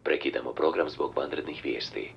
Prekidamo program zbog vanrednih vijesti.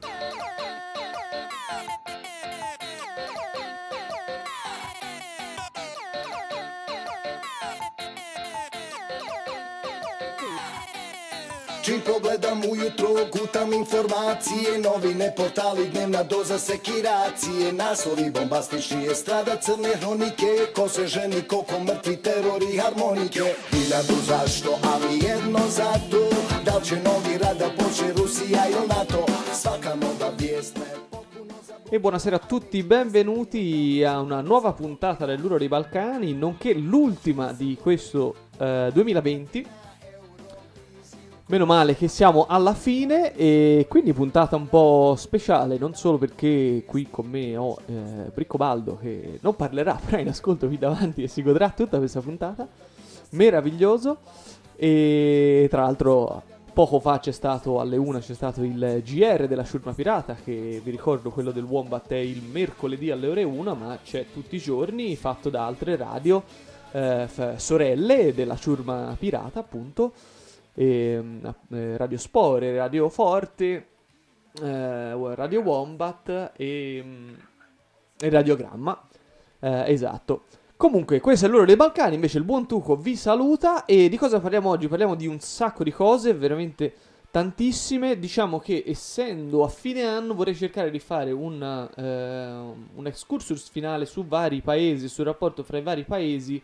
Čim pogledam ujutro, gutam informacije, novine, portali, dnevna doza sekiracije, naslovi bombastični, estrada, crne hronike, ko se ženi, koliko mrtvi, teror i harmonike. Hiljadu zašto, ali jedno zato, da li će novi rat da počne Rusija ili NATO, svaka nova vijest me potpuno E buonasera a tutti, benvenuti a una nuova puntata dell'Uro dei Balcani, nonché l'ultima di questo 2020. Meno male che siamo alla fine e quindi puntata un po' speciale, non solo perché qui con me ho Briccobaldo che non parlerà, però in ascolto qui davanti e si godrà tutta questa puntata, meraviglioso. E tra l'altro poco fa alle 1 c'è stato il GR della Ciurma Pirata, che vi ricordo quello del Wombat è il mercoledì alle ore 1, ma c'è tutti i giorni, fatto da altre radio, sorelle della Ciurma Pirata appunto. Radio Spore, Radio Forte, Radio Wombat e Radiogramma, esatto. Comunque questo è l'Uro dei Balcani, invece il buon Tuco vi saluta. E di cosa parliamo oggi? Parliamo di un sacco di cose, veramente tantissime. Diciamo che essendo a fine anno vorrei cercare di fare un excursus finale su vari paesi, sul rapporto fra i vari paesi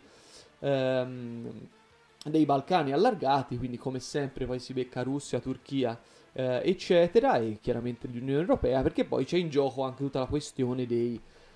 dei Balcani allargati, quindi come sempre poi si becca Russia, Turchia, eccetera, e chiaramente l'Unione Europea, perché poi c'è in gioco anche tutta la questione i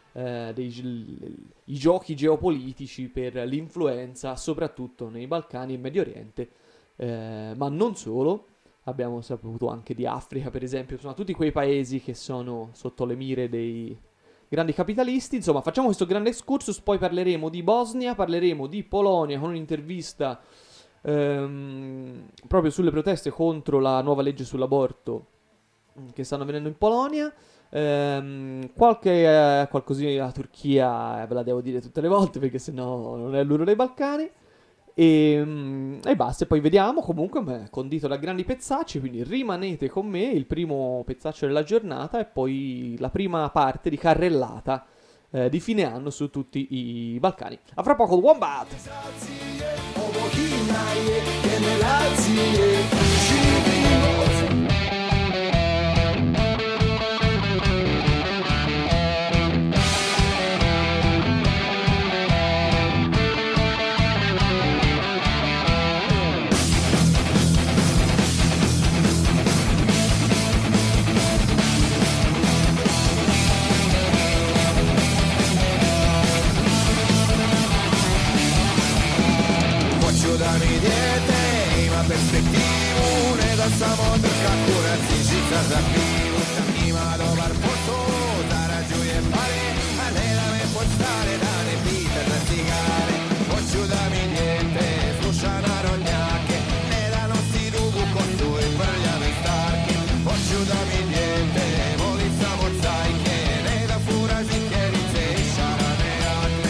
giochi geopolitici per l'influenza, soprattutto nei Balcani e Medio Oriente, ma non solo. Abbiamo saputo anche di Africa, per esempio, insomma tutti quei paesi che sono sotto le mire dei grandi capitalisti. Insomma, facciamo questo grande excursus, poi parleremo di Bosnia, parleremo di Polonia con un'intervista proprio sulle proteste contro la nuova legge sull'aborto che stanno avvenendo in Polonia, qualcosina della Turchia, ve la devo dire tutte le volte perché sennò non è l'Uro dei Balcani, e basta. E poi vediamo, comunque condito da grandi pezzacci, quindi rimanete con me, il primo pezzaccio della giornata e poi la prima parte di carrellata di fine anno su tutti i Balcani. A fra poco il Wombat! Da mi dijete ima perspektivu, ne da samo drka kurac i žica za pivu. Ima dobar posao, zarađuje pare, a ne da me pod stare dane pita za cigare. Hoću da mi dijete sluša narodnjake, ne da nosi dugu kosu i prljave starke. Hoću da mi dijete voli samo cajke, ne da fura žikerice i šarane jakne.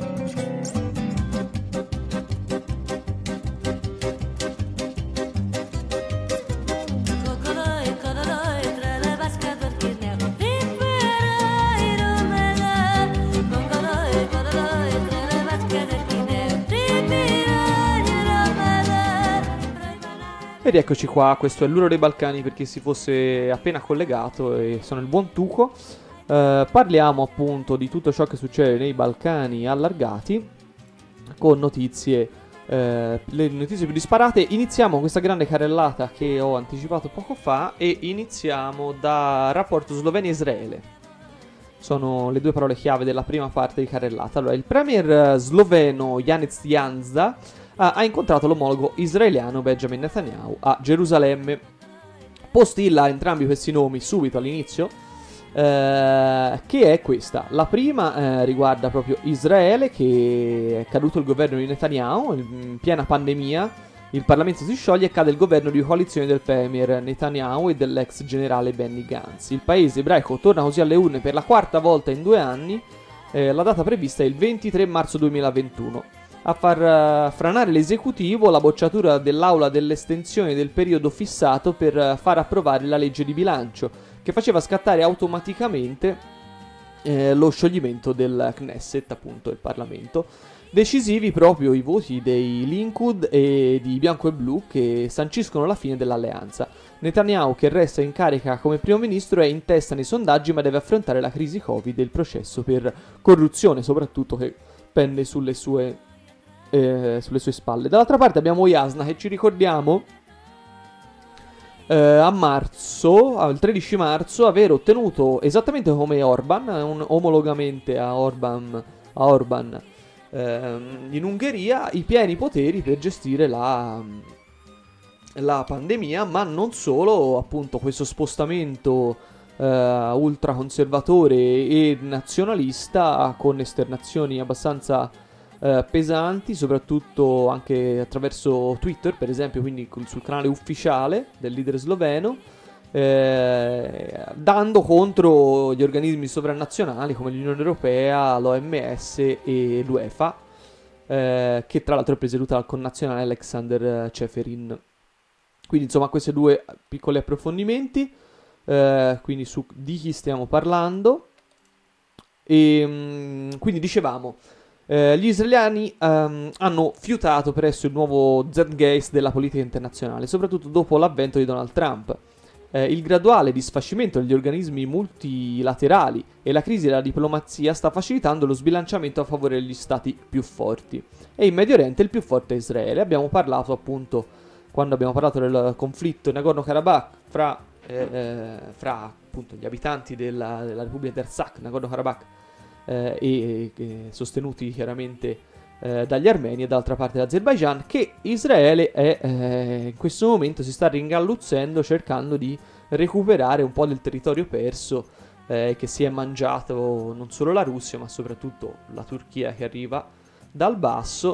Ed eccoci qua, questo è l'Uro dei Balcani per chi si fosse appena collegato, e sono il buon Tuco. Parliamo appunto di tutto ciò che succede nei Balcani allargati, con notizie, le notizie più disparate. Iniziamo questa grande carrellata che ho anticipato poco fa e iniziamo da rapporto Slovenia-Israele. Sono le due parole chiave della prima parte di carrellata. Allora, il premier sloveno Janez Janša ha incontrato l'omologo israeliano Benjamin Netanyahu a Gerusalemme. Postilla entrambi questi nomi subito all'inizio, che è questa. La prima riguarda proprio Israele, che è caduto il governo di Netanyahu in piena pandemia, il Parlamento si scioglie e cade il governo di coalizione del premier Netanyahu e dell'ex generale Benny Gantz. Il paese ebraico torna così alle urne per la quarta volta in 2 anni, la data prevista è il 23 marzo 2021. A far franare l'esecutivo la bocciatura dell'aula dell'estensione del periodo fissato per far approvare la legge di bilancio, che faceva scattare automaticamente lo scioglimento del Knesset, appunto il Parlamento. Decisivi proprio i voti dei Likud e di Bianco e Blu, che sanciscono la fine dell'alleanza. Netanyahu, che resta in carica come primo ministro, è in testa nei sondaggi, ma deve affrontare la crisi Covid e il processo per corruzione, soprattutto, che pende sulle sue spalle. Dall'altra parte abbiamo Jasna, che ci ricordiamo al 13 marzo aver ottenuto, esattamente come Orban, omologamente a Orban in Ungheria, i pieni poteri per gestire la pandemia, ma non solo. Appunto, questo spostamento ultraconservatore e nazionalista, con esternazioni abbastanza pesanti, soprattutto anche attraverso Twitter, per esempio, quindi sul canale ufficiale del leader sloveno, dando contro gli organismi sovranazionali come l'Unione Europea, l'OMS e l'UEFA, che tra l'altro è presieduta dal connazionale Alexander Ceferin. Quindi insomma, questi 2 piccoli approfondimenti, quindi di chi stiamo parlando. E quindi dicevamo, gli israeliani hanno fiutato presso il nuovo zeitgeist della politica internazionale, soprattutto dopo l'avvento di Donald Trump. Il graduale disfacimento degli organismi multilaterali e la crisi della diplomazia sta facilitando lo sbilanciamento a favore degli stati più forti. E in Medio Oriente il più forte è Israele. Abbiamo parlato appunto, quando abbiamo parlato del conflitto in Nagorno-Karabakh fra appunto gli abitanti della Repubblica d'Artsakh, Nagorno-Karabakh, e sostenuti chiaramente dagli armeni, e dall'altra parte l'Azerbaijan, che Israele in questo momento si sta ringalluzzendo, cercando di recuperare un po' del territorio perso, che si è mangiato non solo la Russia ma soprattutto la Turchia, che arriva dal basso,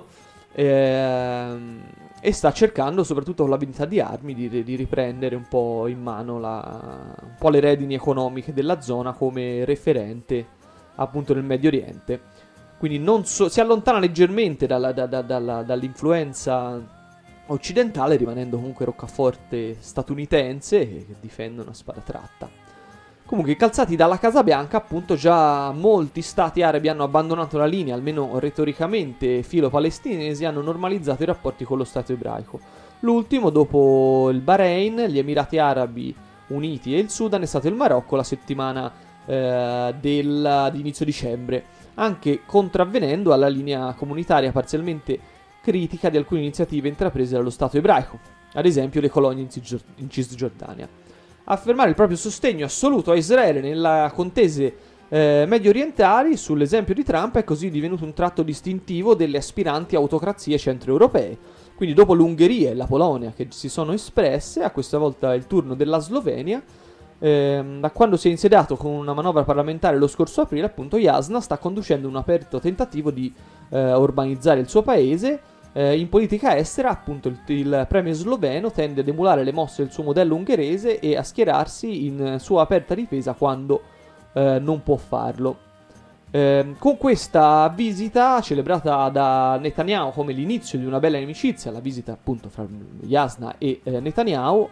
e sta cercando, soprattutto con la vendita di armi, di riprendere un po' in mano un po' le redini economiche della zona come referente appunto nel Medio Oriente. Quindi si allontana leggermente dall'influenza occidentale, rimanendo comunque roccaforte statunitense, che difendono a spada tratta. Comunque, calzati dalla Casa Bianca, appunto, già molti stati arabi hanno abbandonato la linea, almeno retoricamente, filo-palestinesi, hanno normalizzato i rapporti con lo Stato ebraico. L'ultimo, dopo il Bahrain, gli Emirati Arabi Uniti e il Sudan, è stato il Marocco la settimana di inizio dicembre, anche contravvenendo alla linea comunitaria parzialmente critica di alcune iniziative intraprese dallo Stato ebraico, ad esempio le colonie in Cisgiordania. Affermare il proprio sostegno assoluto a Israele nelle contese medio orientali, sull'esempio di Trump, è così divenuto un tratto distintivo delle aspiranti autocrazie centroeuropee. Quindi, dopo l'Ungheria e la Polonia che si sono espresse, a questa volta è il turno della Slovenia. Da quando si è insediato con una manovra parlamentare lo scorso aprile, appunto, Jasna sta conducendo un aperto tentativo di urbanizzare il suo paese. In politica estera, appunto, il premier sloveno tende ad emulare le mosse del suo modello ungherese e a schierarsi in sua aperta difesa quando non può farlo. Con questa visita, celebrata da Netanyahu come l'inizio di una bella amicizia, la visita appunto fra Jasna e Netanyahu,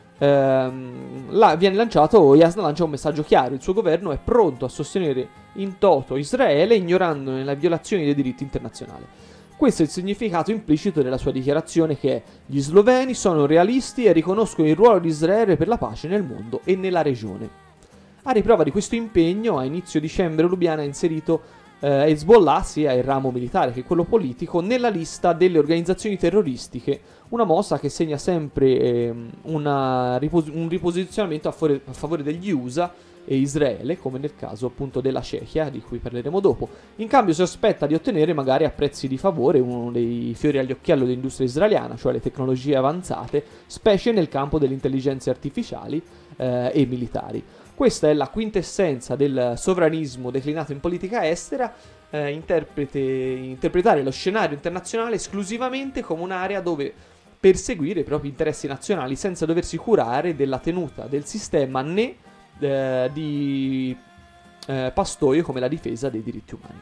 Jasna lancia un messaggio chiaro: il suo governo è pronto a sostenere in toto Israele, ignorandone le violazioni dei diritti internazionali. Questo è il significato implicito della sua dichiarazione, che è: gli sloveni sono realisti e riconoscono il ruolo di Israele per la pace nel mondo e nella regione. A riprova di questo impegno, a inizio dicembre Lubiana ha inserito Hezbollah, sia il ramo militare che quello politico, nella lista delle organizzazioni terroristiche, una mossa che segna sempre un riposizionamento a favore degli USA e Israele, come nel caso appunto della Cechia, di cui parleremo dopo. In cambio si aspetta di ottenere, magari a prezzi di favore, uno dei fiori agli occhielli dell'industria israeliana, cioè le tecnologie avanzate, specie nel campo delle intelligenze artificiali e militari. Questa è la quintessenza del sovranismo declinato in politica estera, interpretare lo scenario internazionale esclusivamente come un'area dove perseguire i propri interessi nazionali senza doversi curare della tenuta del sistema né di pastoio come la difesa dei diritti umani.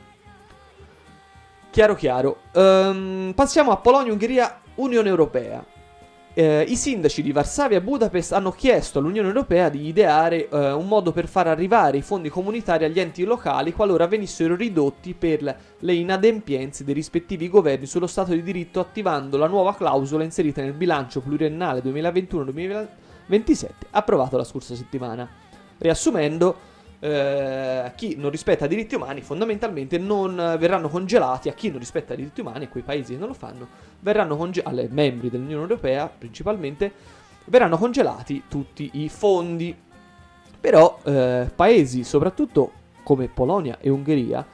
Chiaro. Passiamo a Polonia, Ungheria, Unione Europea. I sindaci di Varsavia e Budapest hanno chiesto all'Unione Europea di ideare un modo per far arrivare i fondi comunitari agli enti locali qualora venissero ridotti per le inadempienze dei rispettivi governi sullo Stato di diritto, attivando la nuova clausola inserita nel bilancio pluriennale 2021-2027 approvato la scorsa settimana. Riassumendo, chi non rispetta i diritti umani fondamentalmente non verranno congelati, a chi non rispetta i diritti umani, a quei paesi che non lo fanno, verranno alle membri dell'Unione Europea principalmente, verranno congelati tutti i fondi. Però paesi soprattutto come Polonia e Ungheria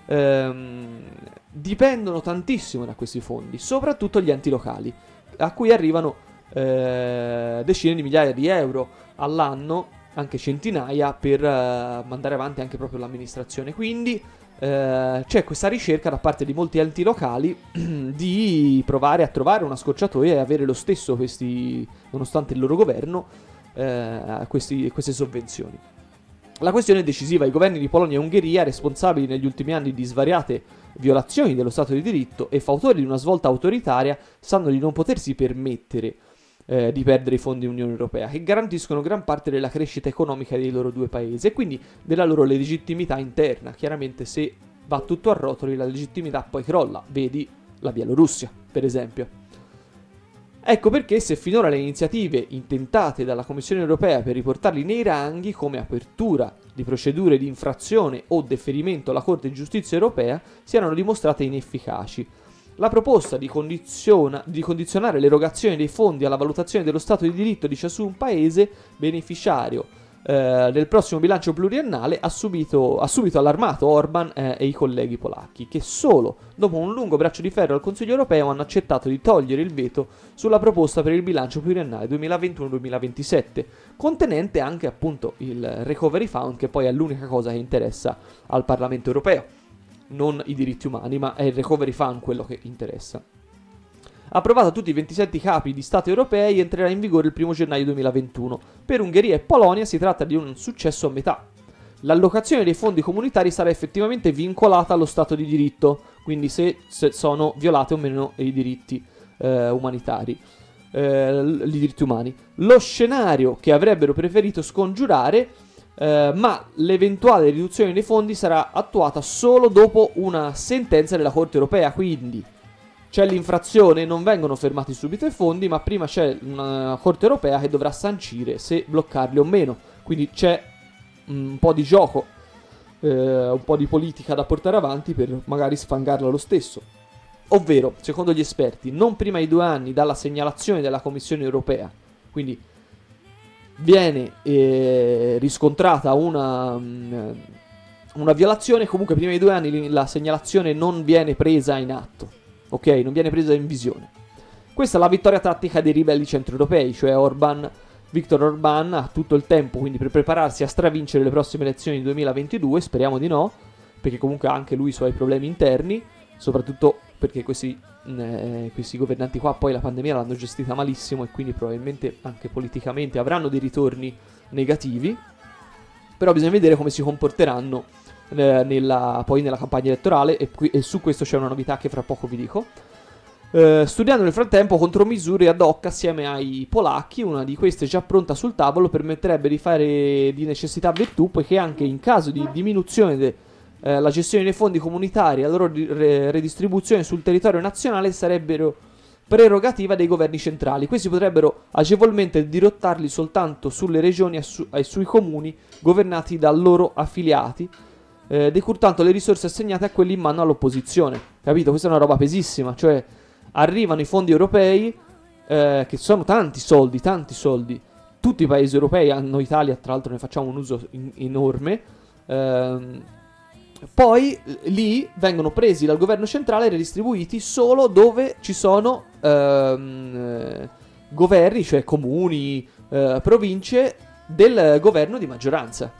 dipendono tantissimo da questi fondi, soprattutto gli enti locali, a cui arrivano decine di migliaia di euro all'anno, anche centinaia, per mandare avanti anche proprio l'amministrazione. Quindi c'è questa ricerca da parte di molti enti locali di provare a trovare una scorciatoia e avere lo stesso questi, nonostante il loro governo, queste sovvenzioni. La questione è decisiva. I governi di Polonia e Ungheria, responsabili negli ultimi anni di svariate violazioni dello Stato di diritto e fautori di una svolta autoritaria, sanno di non potersi permettere di perdere i fondi dell'Unione Europea, che garantiscono gran parte della crescita economica dei loro due paesi e quindi della loro legittimità interna. Chiaramente, se va tutto a rotoli, la legittimità poi crolla. Vedi la Bielorussia, per esempio. Ecco perché, se finora le iniziative intentate dalla Commissione Europea per riportarli nei ranghi, come apertura di procedure di infrazione o deferimento alla Corte di Giustizia Europea, si erano dimostrate inefficaci, la proposta di condizionare l'erogazione dei fondi alla valutazione dello Stato di diritto di ciascun paese beneficiario del prossimo bilancio pluriennale ha subito allarmato Orban e i colleghi polacchi, che solo dopo un lungo braccio di ferro al Consiglio Europeo hanno accettato di togliere il veto sulla proposta per il bilancio pluriennale 2021-2027, contenente anche appunto il Recovery Fund, che poi è l'unica cosa che interessa al Parlamento Europeo. Non i diritti umani, ma è il Recovery Fund quello che interessa. Approvato a tutti i 27 capi di Stato europei, entrerà in vigore il 1 gennaio 2021. Per Ungheria e Polonia si tratta di un successo a metà. L'allocazione dei fondi comunitari sarà effettivamente vincolata allo Stato di diritto, quindi se sono violati o meno i diritti umanitari, i diritti umani. Lo scenario che avrebbero preferito scongiurare, ma l'eventuale riduzione dei fondi sarà attuata solo dopo una sentenza della Corte Europea. Quindi c'è l'infrazione, non vengono fermati subito i fondi, ma prima c'è una Corte Europea che dovrà sancire se bloccarli o meno. Quindi c'è un po' di gioco, un po' di politica da portare avanti per magari sfangarla lo stesso. Ovvero, secondo gli esperti, non prima di 2 anni dalla segnalazione della Commissione Europea. Quindi viene riscontrata una violazione, comunque prima di 2 anni la segnalazione non viene presa in atto, ok? Non viene presa in visione. Questa è la vittoria tattica dei ribelli centroeuropei, cioè Viktor Orban ha tutto il tempo quindi per prepararsi a stravincere le prossime elezioni di 2022, speriamo di no, perché comunque ha anche lui i suoi problemi interni, soprattutto perché questi governanti qua poi la pandemia l'hanno gestita malissimo e quindi probabilmente anche politicamente avranno dei ritorni negativi. Però bisogna vedere come si comporteranno poi nella campagna elettorale, e su questo c'è una novità che fra poco vi dico. Studiando nel frattempo contromisure ad hoc assieme ai polacchi, una di queste già pronta sul tavolo permetterebbe di fare di necessità virtù, poiché anche in caso di diminuzione la gestione dei fondi comunitari e la loro redistribuzione sul territorio nazionale sarebbero prerogativa dei governi centrali. Questi potrebbero agevolmente dirottarli soltanto sulle regioni e sui comuni governati da loro affiliati, decurtando le risorse assegnate a quelli in mano all'opposizione. Capito? Questa è una roba pesissima, cioè arrivano i fondi europei, che sono tanti soldi, tutti i paesi europei, noi Italia tra l'altro ne facciamo un uso enorme, poi lì vengono presi dal governo centrale e redistribuiti solo dove ci sono governi, cioè comuni, province del governo di maggioranza.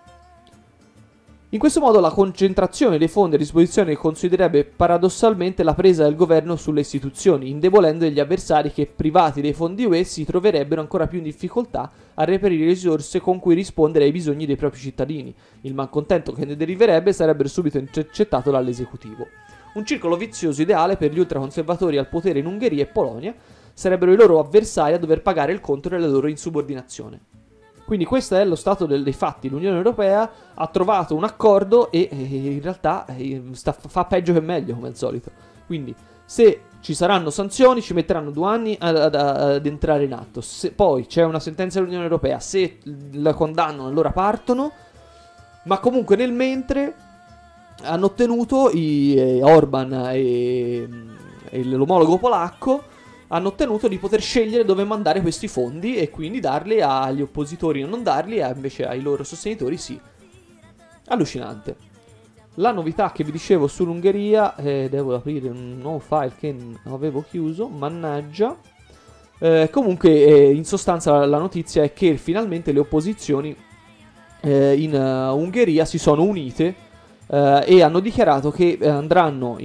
In questo modo la concentrazione dei fondi a disposizione considererebbe paradossalmente la presa del governo sulle istituzioni, indebolendo gli avversari che, privati dei fondi UE, si troverebbero ancora più in difficoltà a reperire risorse con cui rispondere ai bisogni dei propri cittadini. Il malcontento che ne deriverebbe sarebbe subito intercettato dall'esecutivo. Un circolo vizioso ideale per gli ultraconservatori al potere in Ungheria e Polonia. Sarebbero i loro avversari a dover pagare il conto della loro insubordinazione. Quindi questo è lo stato dei fatti. L'Unione Europea ha trovato un accordo e in realtà fa peggio che meglio, come al solito. Quindi se ci saranno sanzioni ci metteranno 2 anni ad entrare in atto. Se poi c'è una sentenza dell'Unione Europea, se la condannano allora partono. Ma comunque nel mentre hanno ottenuto Orban e l'omologo polacco hanno ottenuto di poter scegliere dove mandare questi fondi e quindi darli agli oppositori o non darli, e invece ai loro sostenitori sì. Allucinante. La novità che vi dicevo sull'Ungheria, devo aprire un nuovo file che avevo chiuso, mannaggia. Comunque in sostanza la notizia è che finalmente le opposizioni in Ungheria si sono unite e hanno dichiarato che andranno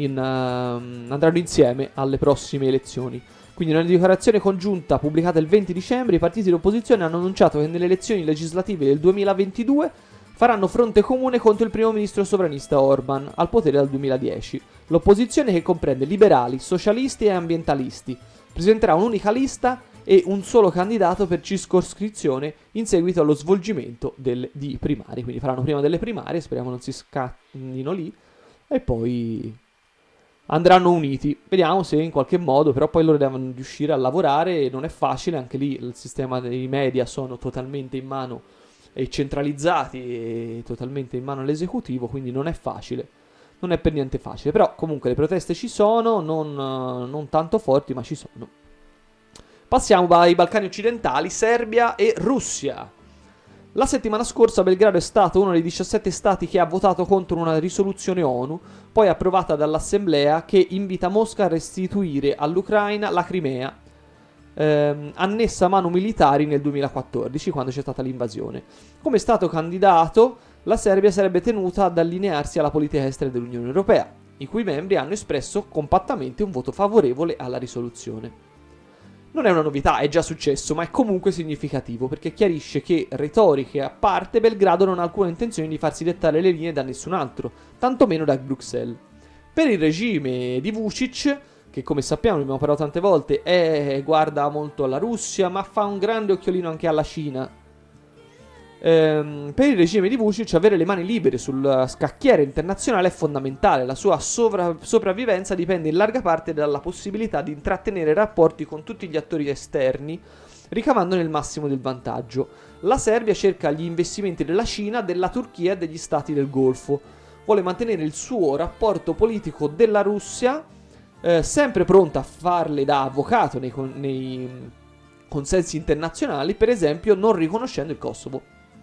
insieme alle prossime elezioni. Quindi in una dichiarazione congiunta pubblicata il 20 dicembre i partiti di opposizione hanno annunciato che nelle elezioni legislative del 2022 faranno fronte comune contro il primo ministro sovranista Orban, al potere dal 2010. L'opposizione, che comprende liberali, socialisti e ambientalisti, presenterà un'unica lista e un solo candidato per circoscrizione in seguito allo svolgimento di primarie. Quindi faranno prima delle primarie, speriamo non si scattino lì, e poi andranno uniti. Vediamo se in qualche modo, però poi loro devono riuscire a lavorare e non è facile, anche lì il sistema dei media sono totalmente in mano e centralizzati e totalmente in mano all'esecutivo, quindi non è facile, non è per niente facile, però comunque le proteste ci sono, non tanto forti, ma ci sono. Passiamo ai Balcani occidentali, Serbia e Russia. La settimana scorsa Belgrado è stato uno dei 17 stati che ha votato contro una risoluzione ONU, poi approvata dall'Assemblea, che invita Mosca a restituire all'Ucraina la Crimea, annessa a mano militari nel 2014, quando c'è stata l'invasione. Come stato candidato, la Serbia sarebbe tenuta ad allinearsi alla politica estera dell'Unione Europea, i cui membri hanno espresso compattamente un voto favorevole alla risoluzione. Non è una novità, è già successo, ma è comunque significativo, perché chiarisce che, retoriche a parte, Belgrado non ha alcuna intenzione di farsi dettare le linee da nessun altro, tantomeno da Bruxelles. Per il regime di Vučić, che come sappiamo, ne abbiamo parlato tante volte, guarda molto alla Russia, ma fa un grande occhiolino anche alla Cina. Per il regime di Vučić avere le mani libere sul scacchiere internazionale è fondamentale. La sua sopravvivenza dipende in larga parte dalla possibilità di intrattenere rapporti con tutti gli attori esterni, ricavandone il massimo del vantaggio. La Serbia cerca gli investimenti della Cina, della Turchia e degli stati del Golfo. Vuole mantenere il suo rapporto politico della Russia, sempre pronta a farle da avvocato nei consensi internazionali, per esempio non riconoscendo il Kosovo.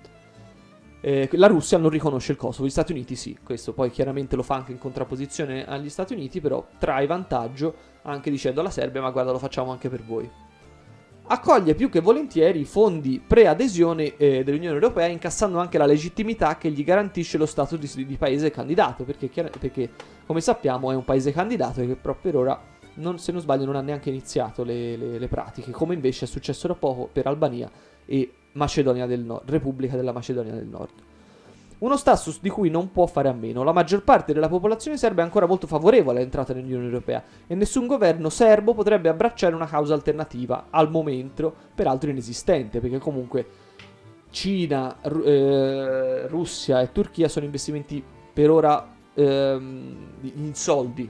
La Russia non riconosce il Kosovo, gli Stati Uniti sì, questo poi chiaramente lo fa anche in contrapposizione agli Stati Uniti, però trae vantaggio anche dicendo alla Serbia: ma guarda, lo facciamo anche per voi. Accoglie più che volentieri i fondi pre-adesione dell'Unione Europea, incassando anche la legittimità che gli garantisce lo status di paese candidato, perché come sappiamo è un paese candidato e che proprio per ora, se non sbaglio, non ha neanche iniziato le pratiche, come invece è successo da poco per Albania e Macedonia del Nord, Repubblica della Macedonia del Nord. Uno status di cui non può fare a meno. La maggior parte della popolazione serba è ancora molto favorevole all'entrata nell'Unione Europea e nessun governo serbo potrebbe abbracciare una causa alternativa, al momento peraltro inesistente, perché comunque Cina, Russia e Turchia sono investimenti per ora in soldi,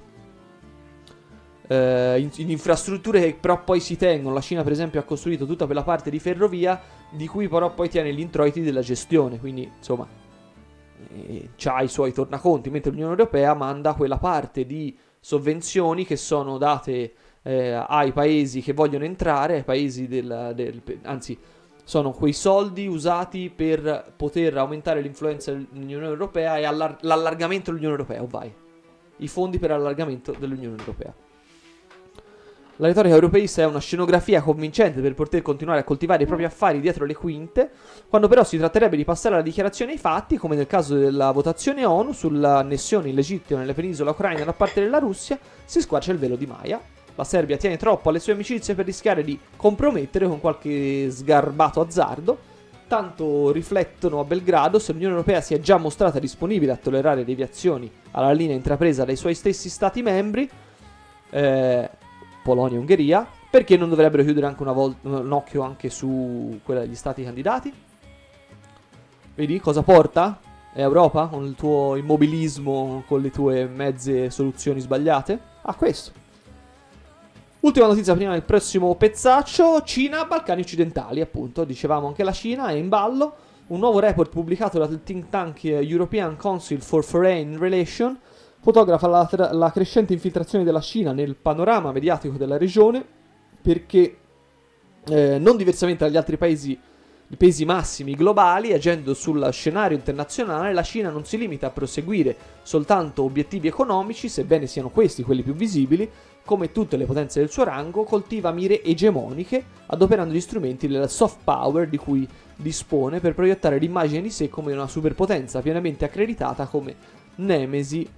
in infrastrutture che però poi si tengono. La Cina per esempio ha costruito tutta quella parte di ferrovia di cui però poi tiene gli introiti della gestione, quindi insomma c'ha i suoi tornaconti, mentre l'Unione Europea manda quella parte di sovvenzioni che sono date ai paesi che vogliono entrare, ai paesi anzi sono quei soldi usati per poter aumentare l'influenza dell'Unione Europea e l'allargamento dell'Unione Europea, vai. I fondi per l'allargamento dell'Unione Europea. La retorica europeista è una scenografia convincente per poter continuare a coltivare i propri affari dietro le quinte, quando però si tratterebbe di passare alla dichiarazione ai fatti, come nel caso della votazione ONU sull'annessione illegittima nelle penisola ucraina da parte della Russia, si squarcia il velo di Maya. La Serbia tiene troppo alle sue amicizie per rischiare di compromettere con qualche sgarbato azzardo. Tanto riflettono a Belgrado se l'Unione Europea si è già mostrata disponibile a tollerare deviazioni alla linea intrapresa dai suoi stessi stati membri, Polonia e Ungheria, perché non dovrebbero chiudere anche un occhio anche su quella degli stati candidati? Vedi cosa porta Europa con il tuo immobilismo, con le tue mezze soluzioni sbagliate? A questo. Ultima notizia prima del prossimo pezzaccio: Cina, Balcani occidentali, appunto, dicevamo anche la Cina è in ballo. Un nuovo report pubblicato dal think tank European Council for Foreign Relations fotografa la crescente infiltrazione della Cina nel panorama mediatico della regione, perché non diversamente dagli altri paesi, i pesi massimi globali, agendo sul scenario internazionale, la Cina non si limita a proseguire soltanto obiettivi economici, sebbene siano questi quelli più visibili. Come tutte le potenze del suo rango, coltiva mire egemoniche, adoperando gli strumenti del soft power di cui dispone per proiettare l'immagine di sé come una superpotenza pienamente accreditata come nemesi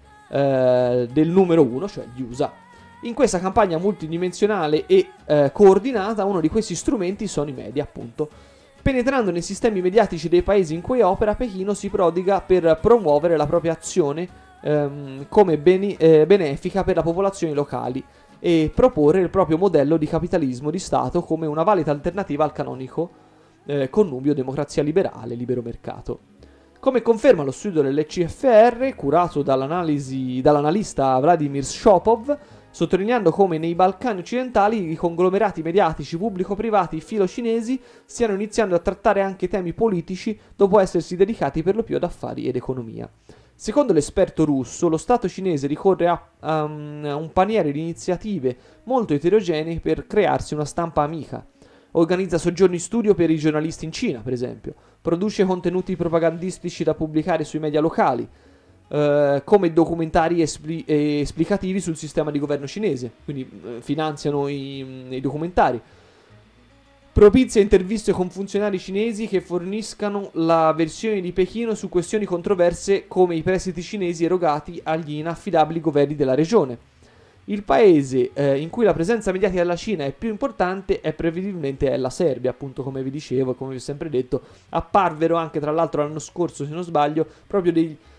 del numero uno, cioè gli USA. In questa campagna multidimensionale e coordinata, uno di questi strumenti sono i media, appunto. Penetrando nei sistemi mediatici dei paesi in cui opera, Pechino si prodiga per promuovere la propria azione come benefica per le popolazioni locali e proporre il proprio modello di capitalismo di Stato come una valida alternativa al canonico connubio democrazia liberale, libero mercato. Come conferma lo studio dell'ECFR, curato dall'analista Vladimir Shopov, sottolineando come nei Balcani occidentali i conglomerati mediatici pubblico-privati filo-cinesi stiano iniziando a trattare anche temi politici dopo essersi dedicati per lo più ad affari ed economia. Secondo l'esperto russo, lo Stato cinese ricorre a un paniere di iniziative molto eterogenee per crearsi una stampa amica. Organizza soggiorni studio per i giornalisti in Cina, per esempio. Produce contenuti propagandistici da pubblicare sui media locali, come documentari esplicativi sul sistema di governo cinese. Quindi finanziano i documentari. Propizia interviste con funzionari cinesi che forniscano la versione di Pechino su questioni controverse come i prestiti cinesi erogati agli inaffidabili governi della regione. Il paese in cui la presenza mediatica della Cina è più importante è prevedibilmente la Serbia, appunto, come vi dicevo e come vi ho sempre detto. Apparvero anche tra l'altro l'anno scorso, se non sbaglio, proprio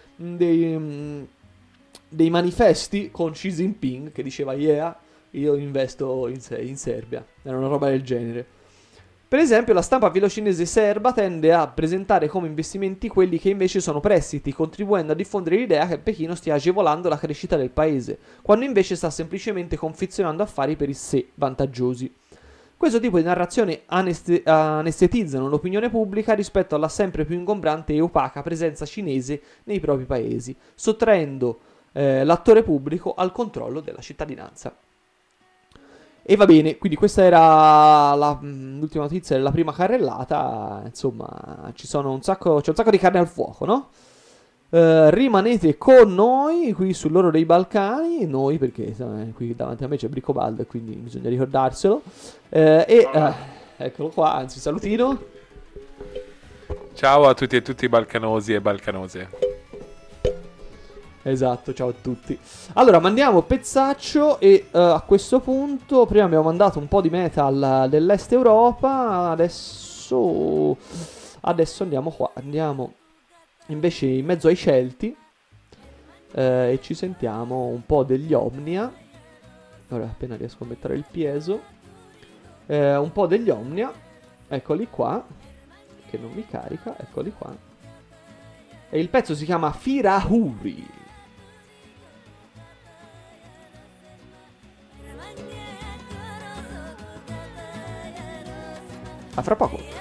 dei manifesti con Xi Jinping che diceva io investo in Serbia. Era una roba del genere. Per esempio, la stampa filocinese serba tende a presentare come investimenti quelli che invece sono prestiti, contribuendo a diffondere l'idea che Pechino stia agevolando la crescita del paese, quando invece sta semplicemente confezionando affari per i sé vantaggiosi. Questo tipo di narrazione anestetizzano l'opinione pubblica rispetto alla sempre più ingombrante e opaca presenza cinese nei propri paesi, sottraendo l'attore pubblico al controllo della cittadinanza. E va bene, quindi questa era l'ultima notizia della prima carrellata. Insomma, c'è un sacco di carne al fuoco, no? Rimanete con noi qui sull'Oro dei Balcani. Noi, perché qui davanti a me c'è Bricobaldo, quindi bisogna ricordarselo. Eccolo qua, anzi, salutino. Ciao a tutti e tutti balcanosi e balcanose. Esatto, ciao a tutti. Allora, mandiamo pezzaccio e a questo punto, prima abbiamo mandato un po' di metal dell'Est Europa, adesso andiamo qua, andiamo invece in mezzo ai Celti, e ci sentiamo un po' degli Omnia. Ora appena riesco a mettere il piezo, un po' degli Omnia, eccoli qua, che non mi carica, eccoli qua, e il pezzo si chiama Firahuri. A fra poco.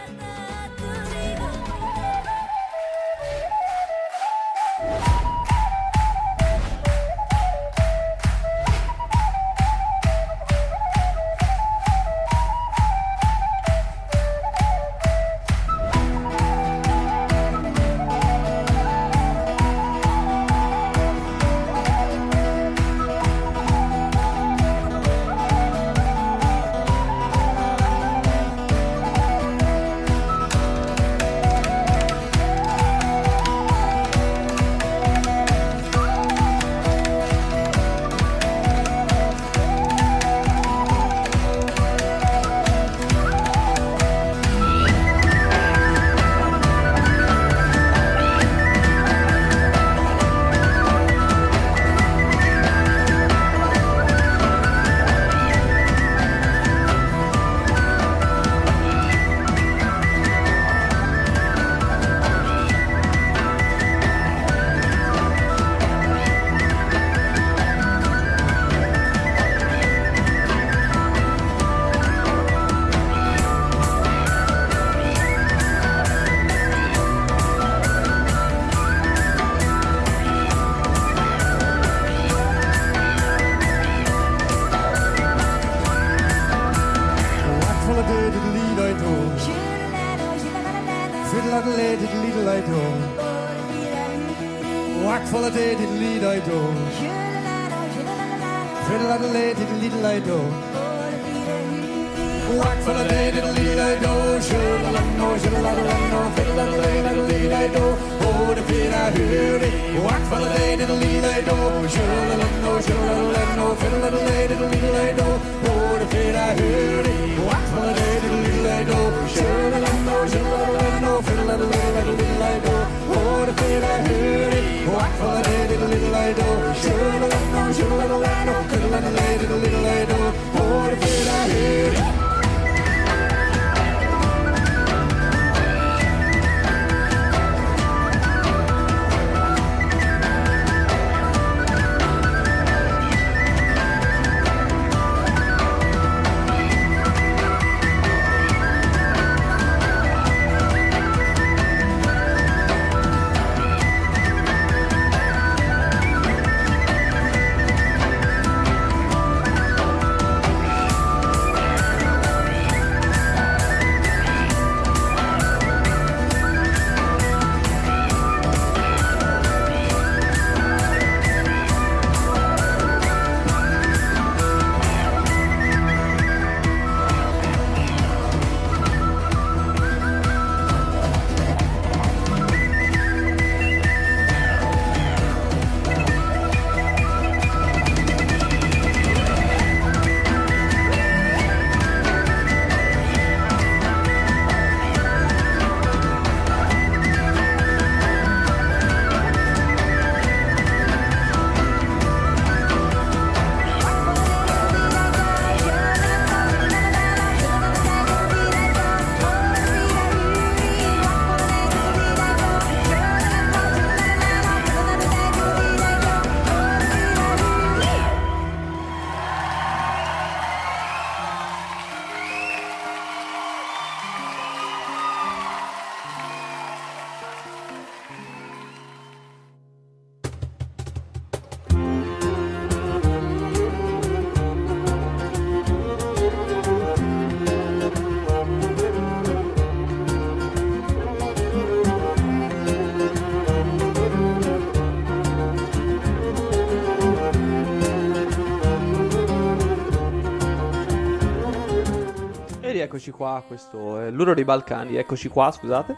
Eccoci qua, questo è l'Uro dei Balcani, eccoci qua, scusate.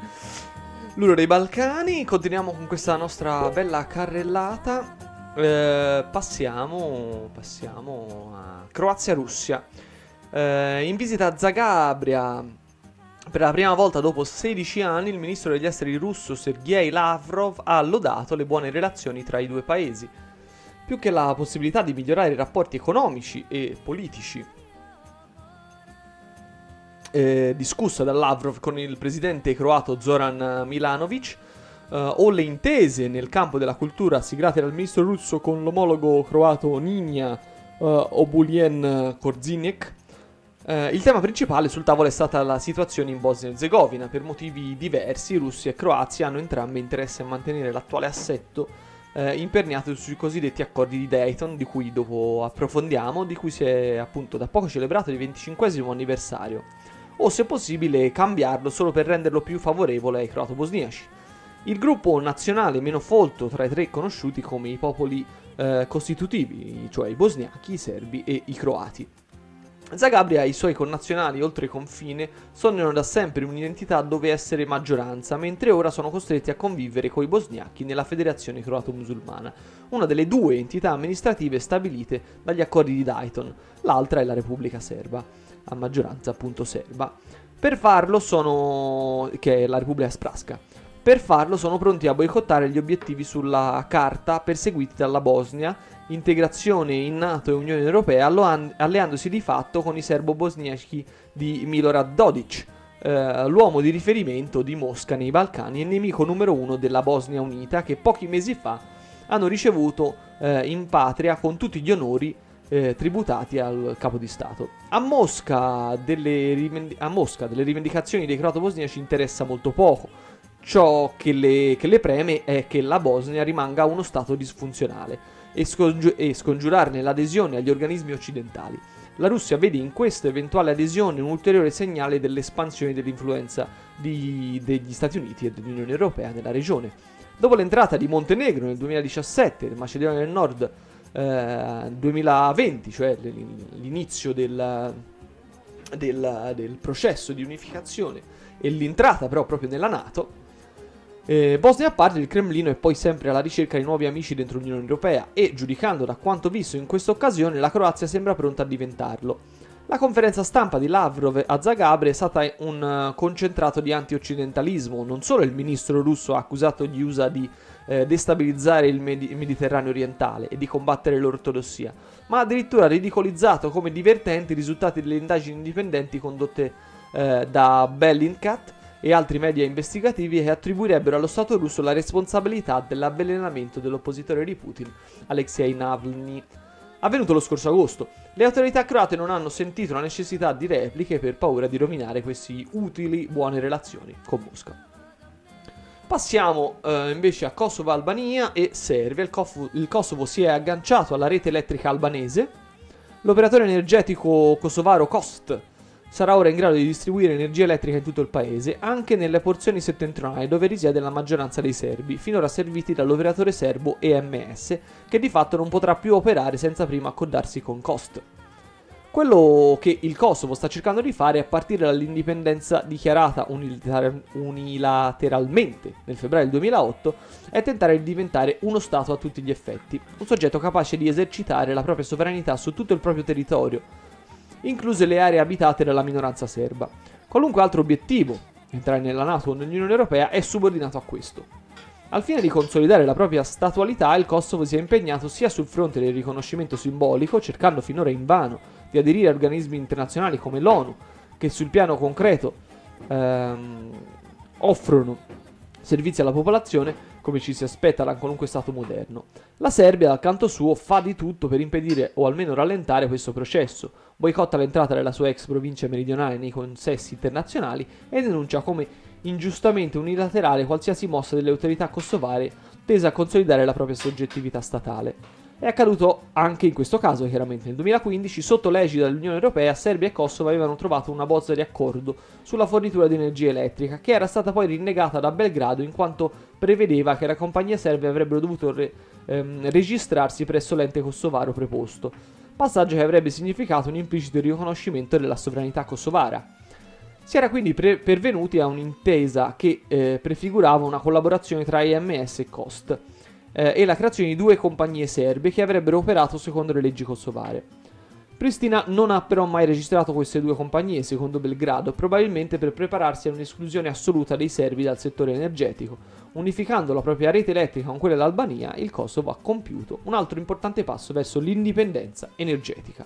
L'Uro dei Balcani, continuiamo con questa nostra bella carrellata. Passiamo a Croazia-Russia. In visita a Zagabria Per la prima volta dopo 16 anni il ministro degli esteri russo Sergei Lavrov ha lodato le buone relazioni tra i due paesi. Più che la possibilità di migliorare i rapporti economici e politici discussa da Lavrov con il presidente croato Zoran Milanovic, o le intese nel campo della cultura siglate dal ministro russo con l'omologo croato Nina Obuljen Korzinek, il tema principale sul tavolo è stata la situazione in Bosnia e Erzegovina. Per motivi diversi, Russia e Croazia hanno entrambe interesse a mantenere l'attuale assetto imperniato sui cosiddetti accordi di Dayton, di cui dopo approfondiamo, di cui si è appunto da poco celebrato il 25esimo anniversario, o se possibile cambiarlo solo per renderlo più favorevole ai croato-bosniaci. Il gruppo nazionale meno folto tra i tre conosciuti come i popoli costitutivi, cioè i bosniachi, i serbi e i croati. Zagabria e i suoi connazionali oltre confine sognano da sempre un'identità dove essere maggioranza, mentre ora sono costretti a convivere coi bosniachi nella federazione croato-musulmana, una delle due entità amministrative stabilite dagli accordi di Dayton. L'altra è la Repubblica Serba, a maggioranza appunto serba. Per farlo che è la Repubblica Spraska. Per farlo sono pronti a boicottare gli obiettivi sulla carta perseguiti dalla Bosnia, integrazione in NATO e Unione Europea, alleandosi di fatto con i serbo-bosniaci di Milorad Dodik, l'uomo di riferimento di Mosca nei Balcani e nemico numero uno della Bosnia Unita, che pochi mesi fa hanno ricevuto in patria con tutti gli onori tributati al capo di Stato. A Mosca delle rivendicazioni dei croato-bosniaci interessa molto poco. Ciò che le preme è che la Bosnia rimanga uno stato disfunzionale e scongiurarne l'adesione agli organismi occidentali. La Russia vede in questa eventuale adesione un ulteriore segnale dell'espansione dell'influenza degli Stati Uniti e dell'Unione Europea nella regione. Dopo l'entrata di Montenegro nel 2017 e Macedonia del Nord 2020, cioè l'inizio del processo di unificazione e l'entrata però proprio nella NATO, Bosnia a parte, il Cremlino è poi sempre alla ricerca di nuovi amici dentro l'Unione Europea e, giudicando da quanto visto in questa occasione, la Croazia sembra pronta a diventarlo. La conferenza stampa di Lavrov a Zagabria è stata un concentrato di anti-occidentalismo. Non solo il ministro russo ha accusato gli USA di destabilizzare il Mediterraneo orientale e di combattere l'ortodossia, ma ha addirittura ridicolizzato come divertenti i risultati delle indagini indipendenti condotte da Bellingcat e altri media investigativi che attribuirebbero allo Stato russo la responsabilità dell'avvelenamento dell'oppositore di Putin, Alexei Navalny, avvenuto lo scorso agosto. Le autorità croate non hanno sentito la necessità di repliche per paura di rovinare queste utili buone relazioni con Mosca. Passiamo invece a Kosovo, Albania e Serbia. Il Kosovo si è agganciato alla rete elettrica albanese. L'operatore energetico kosovaro KOST sarà ora in grado di distribuire energia elettrica in tutto il paese, anche nelle porzioni settentrionali dove risiede la maggioranza dei serbi, finora serviti dall'operatore serbo EMS, che di fatto non potrà più operare senza prima accordarsi con KOST. Quello che il Kosovo sta cercando di fare a partire dall'indipendenza dichiarata unilateralmente nel febbraio del 2008 è tentare di diventare uno Stato a tutti gli effetti, un soggetto capace di esercitare la propria sovranità su tutto il proprio territorio, incluse le aree abitate dalla minoranza serba. Qualunque altro obiettivo, entrare nella NATO o nell'Unione Europea, è subordinato a questo. Al fine di consolidare la propria statualità, il Kosovo si è impegnato sia sul fronte del riconoscimento simbolico, cercando finora invano di aderire a organismi internazionali come l'ONU, che sul piano concreto offrono servizi alla popolazione, come ci si aspetta da qualunque Stato moderno. La Serbia, dal canto suo, fa di tutto per impedire o almeno rallentare questo processo, boicotta l'entrata della sua ex provincia meridionale nei consessi internazionali e denuncia come ingiustamente unilaterale qualsiasi mossa delle autorità kosovare tesa a consolidare la propria soggettività statale. È accaduto anche in questo caso, chiaramente. Nel 2015, sotto l'egida dell'Unione Europea, Serbia e Kosovo avevano trovato una bozza di accordo sulla fornitura di energia elettrica, che era stata poi rinnegata da Belgrado in quanto prevedeva che le compagnie serbe avrebbero dovuto registrarsi presso l'ente kosovaro preposto, passaggio che avrebbe significato un implicito riconoscimento della sovranità kosovara. Si era quindi pervenuti a un'intesa che prefigurava una collaborazione tra EMS e KOST, e la creazione di due compagnie serbe che avrebbero operato secondo le leggi kosovare. Pristina non ha però mai registrato queste due compagnie, secondo Belgrado, probabilmente per prepararsi a un'esclusione assoluta dei serbi dal settore energetico. Unificando la propria rete elettrica con quella dell'Albania, il Kosovo ha compiuto un altro importante passo verso l'indipendenza energetica.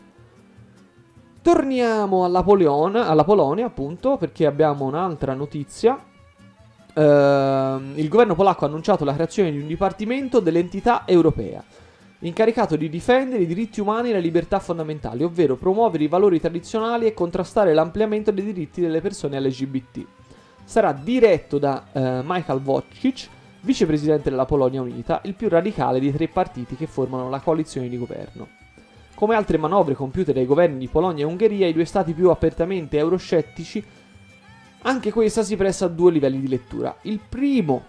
Torniamo alla Polonia, appunto, perché abbiamo un'altra notizia. Il governo polacco ha annunciato la creazione di un dipartimento dell'entità europea, incaricato di difendere i diritti umani e le libertà fondamentali, ovvero promuovere i valori tradizionali e contrastare l'ampliamento dei diritti delle persone LGBT. Sarà diretto da Michał Wojciech, vicepresidente della Polonia Unita, il più radicale dei tre partiti che formano la coalizione di governo. Come altre manovre compiute dai governi di Polonia e Ungheria, i due stati più apertamente euroscettici, anche questa si presta a due livelli di lettura. Il primo,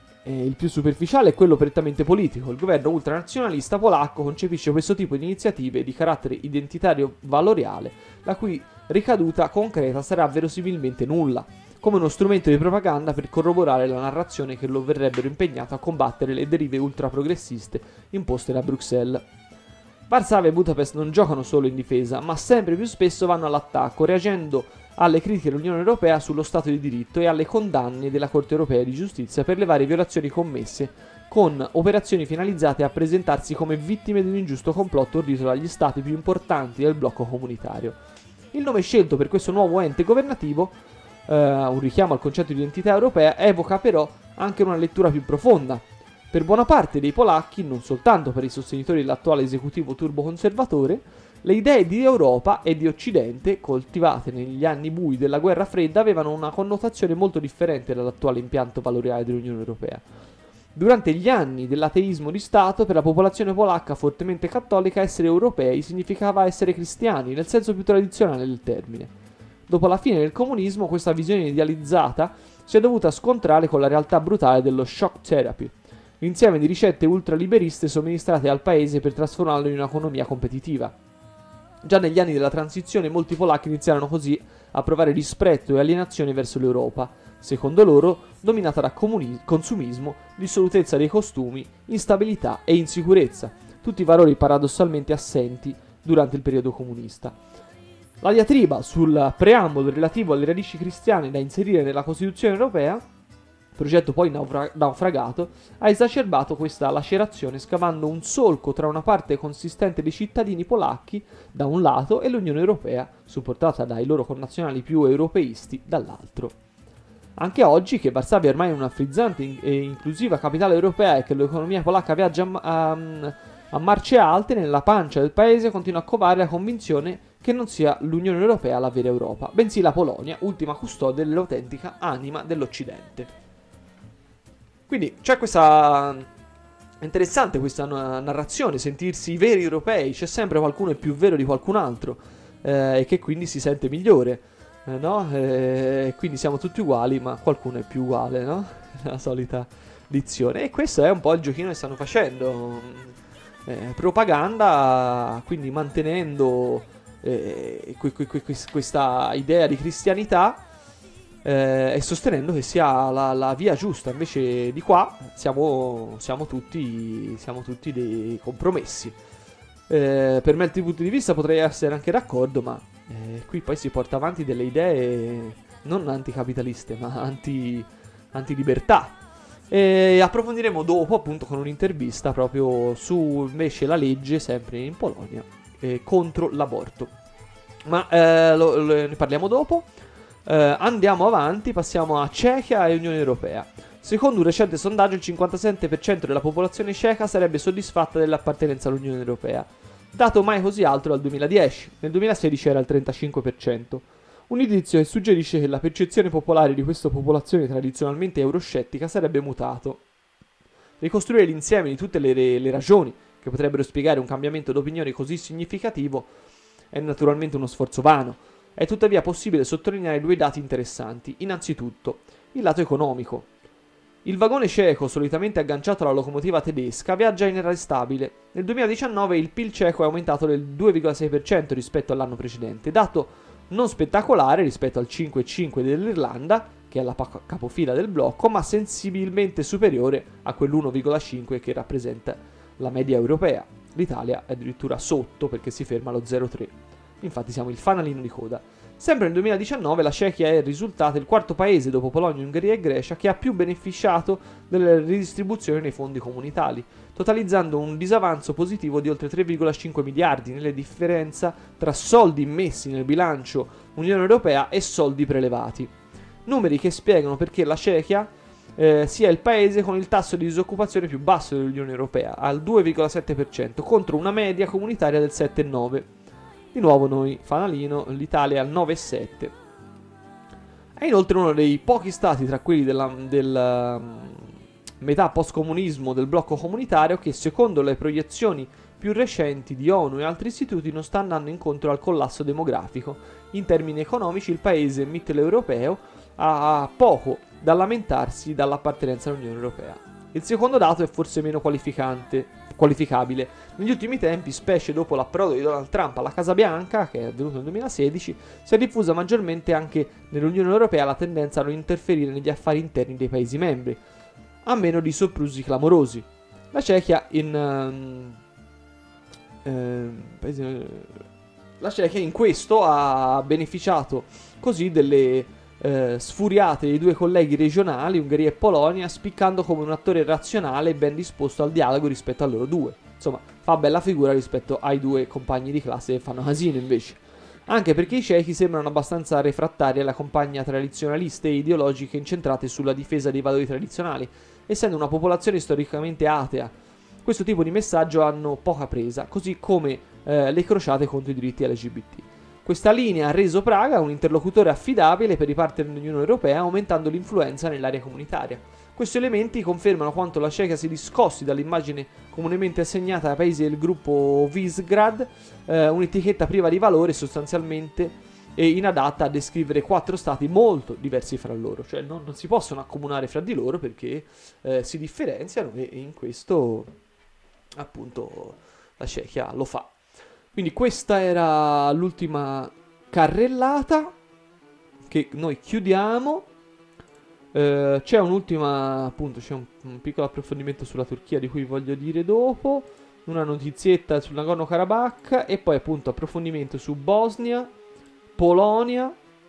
il più superficiale, è quello prettamente politico. Il governo ultranazionalista polacco concepisce questo tipo di iniziative di carattere identitario valoriale, la cui ricaduta concreta sarà verosimilmente nulla, come uno strumento di propaganda per corroborare la narrazione che lo verrebbero impegnato a combattere le derive ultraprogressiste imposte da Bruxelles. Varsavia e Budapest non giocano solo in difesa, ma sempre più spesso vanno all'attacco, reagendo alle critiche dell'Unione Europea sullo Stato di diritto e alle condanne della Corte Europea di Giustizia per le varie violazioni commesse, con operazioni finalizzate a presentarsi come vittime di un ingiusto complotto ordito dagli Stati più importanti del blocco comunitario. Il nome scelto per questo nuovo ente governativo, un richiamo al concetto di identità europea, evoca però anche una lettura più profonda. Per buona parte dei polacchi, non soltanto per i sostenitori dell'attuale esecutivo turboconservatore, le idee di Europa e di Occidente, coltivate negli anni bui della guerra fredda, avevano una connotazione molto differente dall'attuale impianto valoriale dell'Unione Europea. Durante gli anni dell'ateismo di Stato, per la popolazione polacca fortemente cattolica, essere europei significava essere cristiani, nel senso più tradizionale del termine. Dopo la fine del comunismo, questa visione idealizzata si è dovuta scontrare con la realtà brutale dello shock therapy, l'insieme di ricette ultraliberiste somministrate al paese per trasformarlo in un'economia competitiva. Già negli anni della transizione molti polacchi iniziarono così a provare disprezzo e alienazione verso l'Europa, secondo loro dominata da consumismo, dissolutezza dei costumi, instabilità e insicurezza, tutti valori paradossalmente assenti durante il periodo comunista. La diatriba sul preambolo relativo alle radici cristiane da inserire nella Costituzione europea, progetto poi naufragato, ha esacerbato questa lacerazione scavando un solco tra una parte consistente dei cittadini polacchi da un lato e l'Unione Europea, supportata dai loro connazionali più europeisti, dall'altro. Anche oggi, che Varsavia è ormai una frizzante e inclusiva capitale europea e che l'economia polacca viaggia a marce alte, nella pancia del paese continua a covare la convinzione che non sia l'Unione Europea la vera Europa, bensì la Polonia, ultima custode dell'autentica anima dell'Occidente. Quindi c'è questa... è interessante questa narrazione, sentirsi veri europei, c'è sempre qualcuno è più vero di qualcun altro e che quindi si sente migliore, no? Quindi siamo tutti uguali, ma qualcuno è più uguale, no? La solita dizione. E questo è un po' il giochino che stanno facendo, propaganda, quindi mantenendo questa idea di cristianità, e sostenendo che sia la via giusta. Invece di qua siamo tutti dei compromessi. Per molti punti di vista potrei essere anche d'accordo, ma qui poi si porta avanti delle idee non anticapitaliste, ma anti-libertà. E approfondiremo dopo, appunto, con un'intervista proprio su invece la legge, sempre in Polonia, contro l'aborto. Ma ne parliamo dopo. Andiamo avanti, passiamo a Cechia e Unione Europea. Secondo un recente sondaggio, il 57% della popolazione ceca sarebbe soddisfatta dell'appartenenza all'Unione Europea, dato mai così alto dal 2010. Nel 2016 era il 35%. Un indizio che suggerisce che la percezione popolare di questa popolazione tradizionalmente euroscettica sarebbe mutato. Ricostruire l'insieme di tutte le ragioni che potrebbero spiegare un cambiamento d'opinione così significativo è naturalmente uno sforzo vano. È tuttavia possibile sottolineare due dati interessanti. Innanzitutto, il lato economico. Il vagone ceco, solitamente agganciato alla locomotiva tedesca, viaggia inarrestabile. Nel 2019 il PIL ceco è aumentato del 2,6% rispetto all'anno precedente, dato non spettacolare rispetto al 5,5% dell'Irlanda, che è la capofila del blocco, ma sensibilmente superiore a quell'1,5% che rappresenta la media europea. L'Italia è addirittura sotto perché si ferma allo 0,3. Infatti siamo il fanalino di coda. Sempre nel 2019 la Cechia è risultata il quarto paese dopo Polonia, Ungheria e Grecia che ha più beneficiato della ridistribuzione dei fondi comunitari, totalizzando un disavanzo positivo di oltre 3,5 miliardi nelle differenza tra soldi immessi nel bilancio Unione Europea e soldi prelevati. Numeri che spiegano perché la Cechia sia il paese con il tasso di disoccupazione più basso dell'Unione Europea, al 2,7%, contro una media comunitaria del 7,9%. Di nuovo noi, fanalino, l'Italia al 9,7%. È inoltre uno dei pochi stati tra quelli della metà post-comunismo del blocco comunitario che, secondo le proiezioni più recenti di ONU e altri istituti, non sta andando incontro al collasso demografico. In termini economici il paese mitteleuropeo ha poco da lamentarsi dall'appartenenza all'Unione Europea. Il secondo dato è forse meno qualificabile. Negli ultimi tempi, specie dopo l'approdo di Donald Trump alla Casa Bianca, che è avvenuto nel 2016, si è diffusa maggiormente anche nell'Unione Europea la tendenza a non interferire negli affari interni dei Paesi membri, a meno di soprusi clamorosi. La Cechia in questo ha beneficiato così delle sfuriate dei due colleghi regionali, Ungheria e Polonia, spiccando come un attore razionale e ben disposto al dialogo rispetto a loro due. Insomma, fa bella figura rispetto ai due compagni di classe che fanno casino invece. Anche perché i cechi sembrano abbastanza refrattari alla compagnia tradizionaliste e ideologiche incentrate sulla difesa dei valori tradizionali, essendo una popolazione storicamente atea. Questo tipo di messaggio hanno poca presa, così come le crociate contro i diritti LGBT. Questa linea ha reso Praga un interlocutore affidabile per i partner dell'Unione Europea, aumentando l'influenza nell'area comunitaria. Questi elementi confermano quanto la Cechia si discosti dall'immagine comunemente assegnata ai paesi del gruppo Visegrad, un'etichetta priva di valore sostanzialmente e inadatta a descrivere quattro stati molto diversi fra loro, cioè non si possono accomunare fra di loro perché si differenziano e in questo appunto la Cechia lo fa. Quindi questa era l'ultima carrellata che noi chiudiamo. C'è un'ultima, appunto, c'è un piccolo approfondimento sulla Turchia di cui voglio dire dopo, una notizietta sul Nagorno-Karabakh e poi appunto approfondimento su Bosnia, Polonia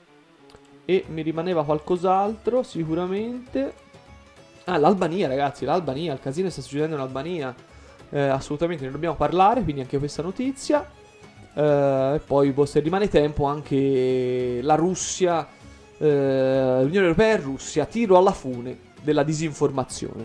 e mi rimaneva qualcos'altro sicuramente. L'Albania, ragazzi, il casino sta succedendo in Albania. Assolutamente ne dobbiamo parlare, quindi anche questa notizia. E poi se rimane tempo anche la Russia, l'Unione Europea e Russia, tiro alla fune della disinformazione.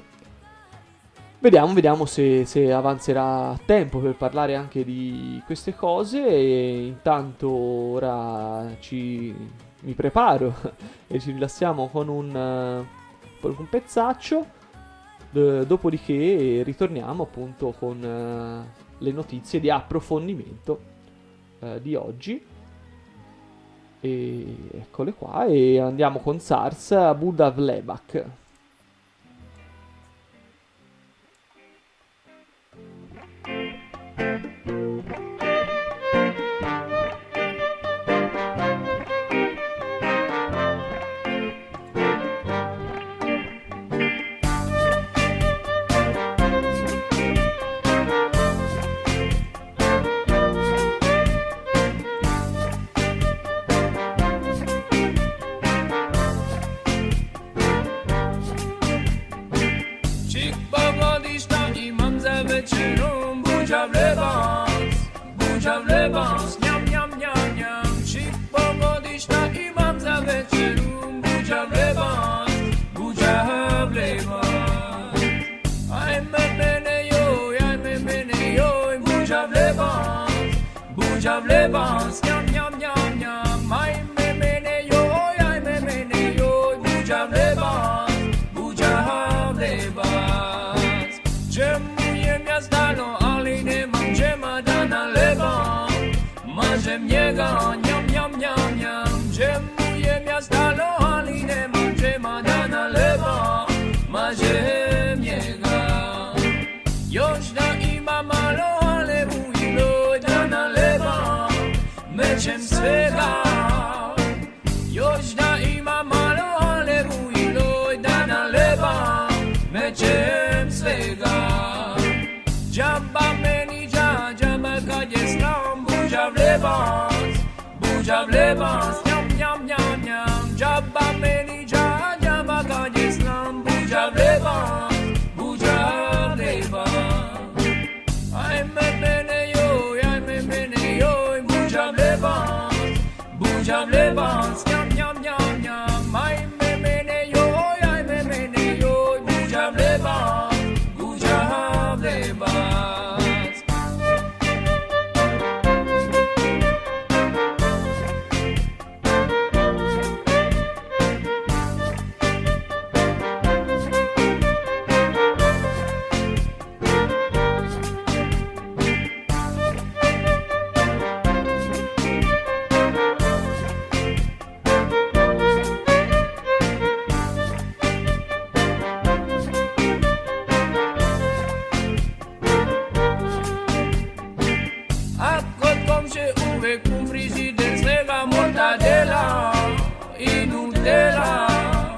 Vediamo se avanzerà tempo per parlare anche di queste cose. E intanto ora mi preparo e ci rilassiamo con un pezzaccio. Dopodiché ritorniamo appunto con le notizie di approfondimento di oggi. E eccole qua. E andiamo con SARS Budavlebak. Jamba meni jamba Levans, Bujav Levans, Nyam Nyam Nyam Nyam, Jabba Menija, Jabba Kajislam, Bujav Levans, Bujav Levans. I'm a Beneyo, Bujav Levans, Bujav Levans, Nyam Nyam Nyam Nyam, I'm a Beneyo, Bujav Levans, Bujav Levans. Cum frigider sega mortadela inutela.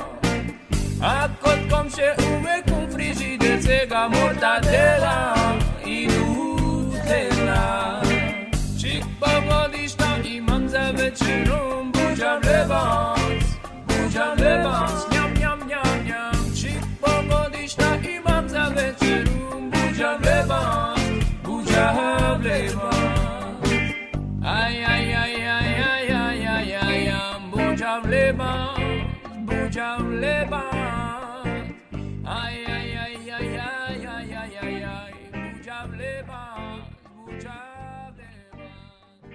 Accot com se uve cum frigider sega mortadela inutela. Chic bagodista imam zavecerum Bujav Levans, Bujav Levans, Nyam Nyam Nyam Nyam. Chic bagodista imam zavecerum Bujav Levans, Bujav Levans. Ay, ay, ay, ay, ay, ay, ay, ay, ay, Bujav Levans, Bujav Levans. Ay, ay, ay, ay, ay, ay, ay, ay, ay, Bujav Levans, Bujav Levans.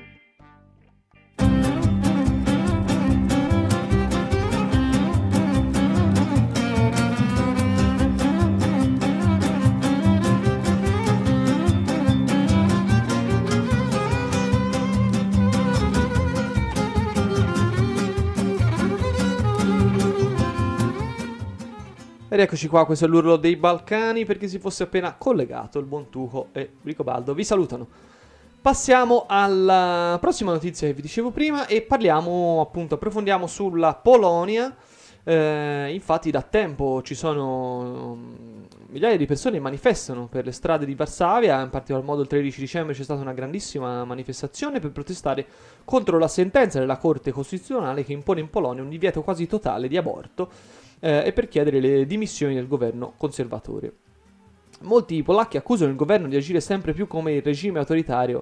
Ed eccoci qua, questo è l'Urlo dei Balcani, per chi si fosse appena collegato, il buon Tuco e Ricobaldo vi salutano. Passiamo alla prossima notizia che vi dicevo prima e parliamo, appunto, approfondiamo sulla Polonia. Infatti da tempo ci sono migliaia di persone che manifestano per le strade di Varsavia, in particolar modo il 13 dicembre c'è stata una grandissima manifestazione per protestare contro la sentenza della Corte Costituzionale che impone in Polonia un divieto quasi totale di aborto e per chiedere le dimissioni del governo conservatore. Molti polacchi accusano il governo di agire sempre più come il regime autoritario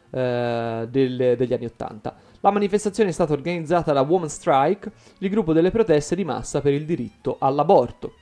degli anni '80. La manifestazione è stata organizzata da Women's Strike, il gruppo delle proteste di massa per il diritto all'aborto.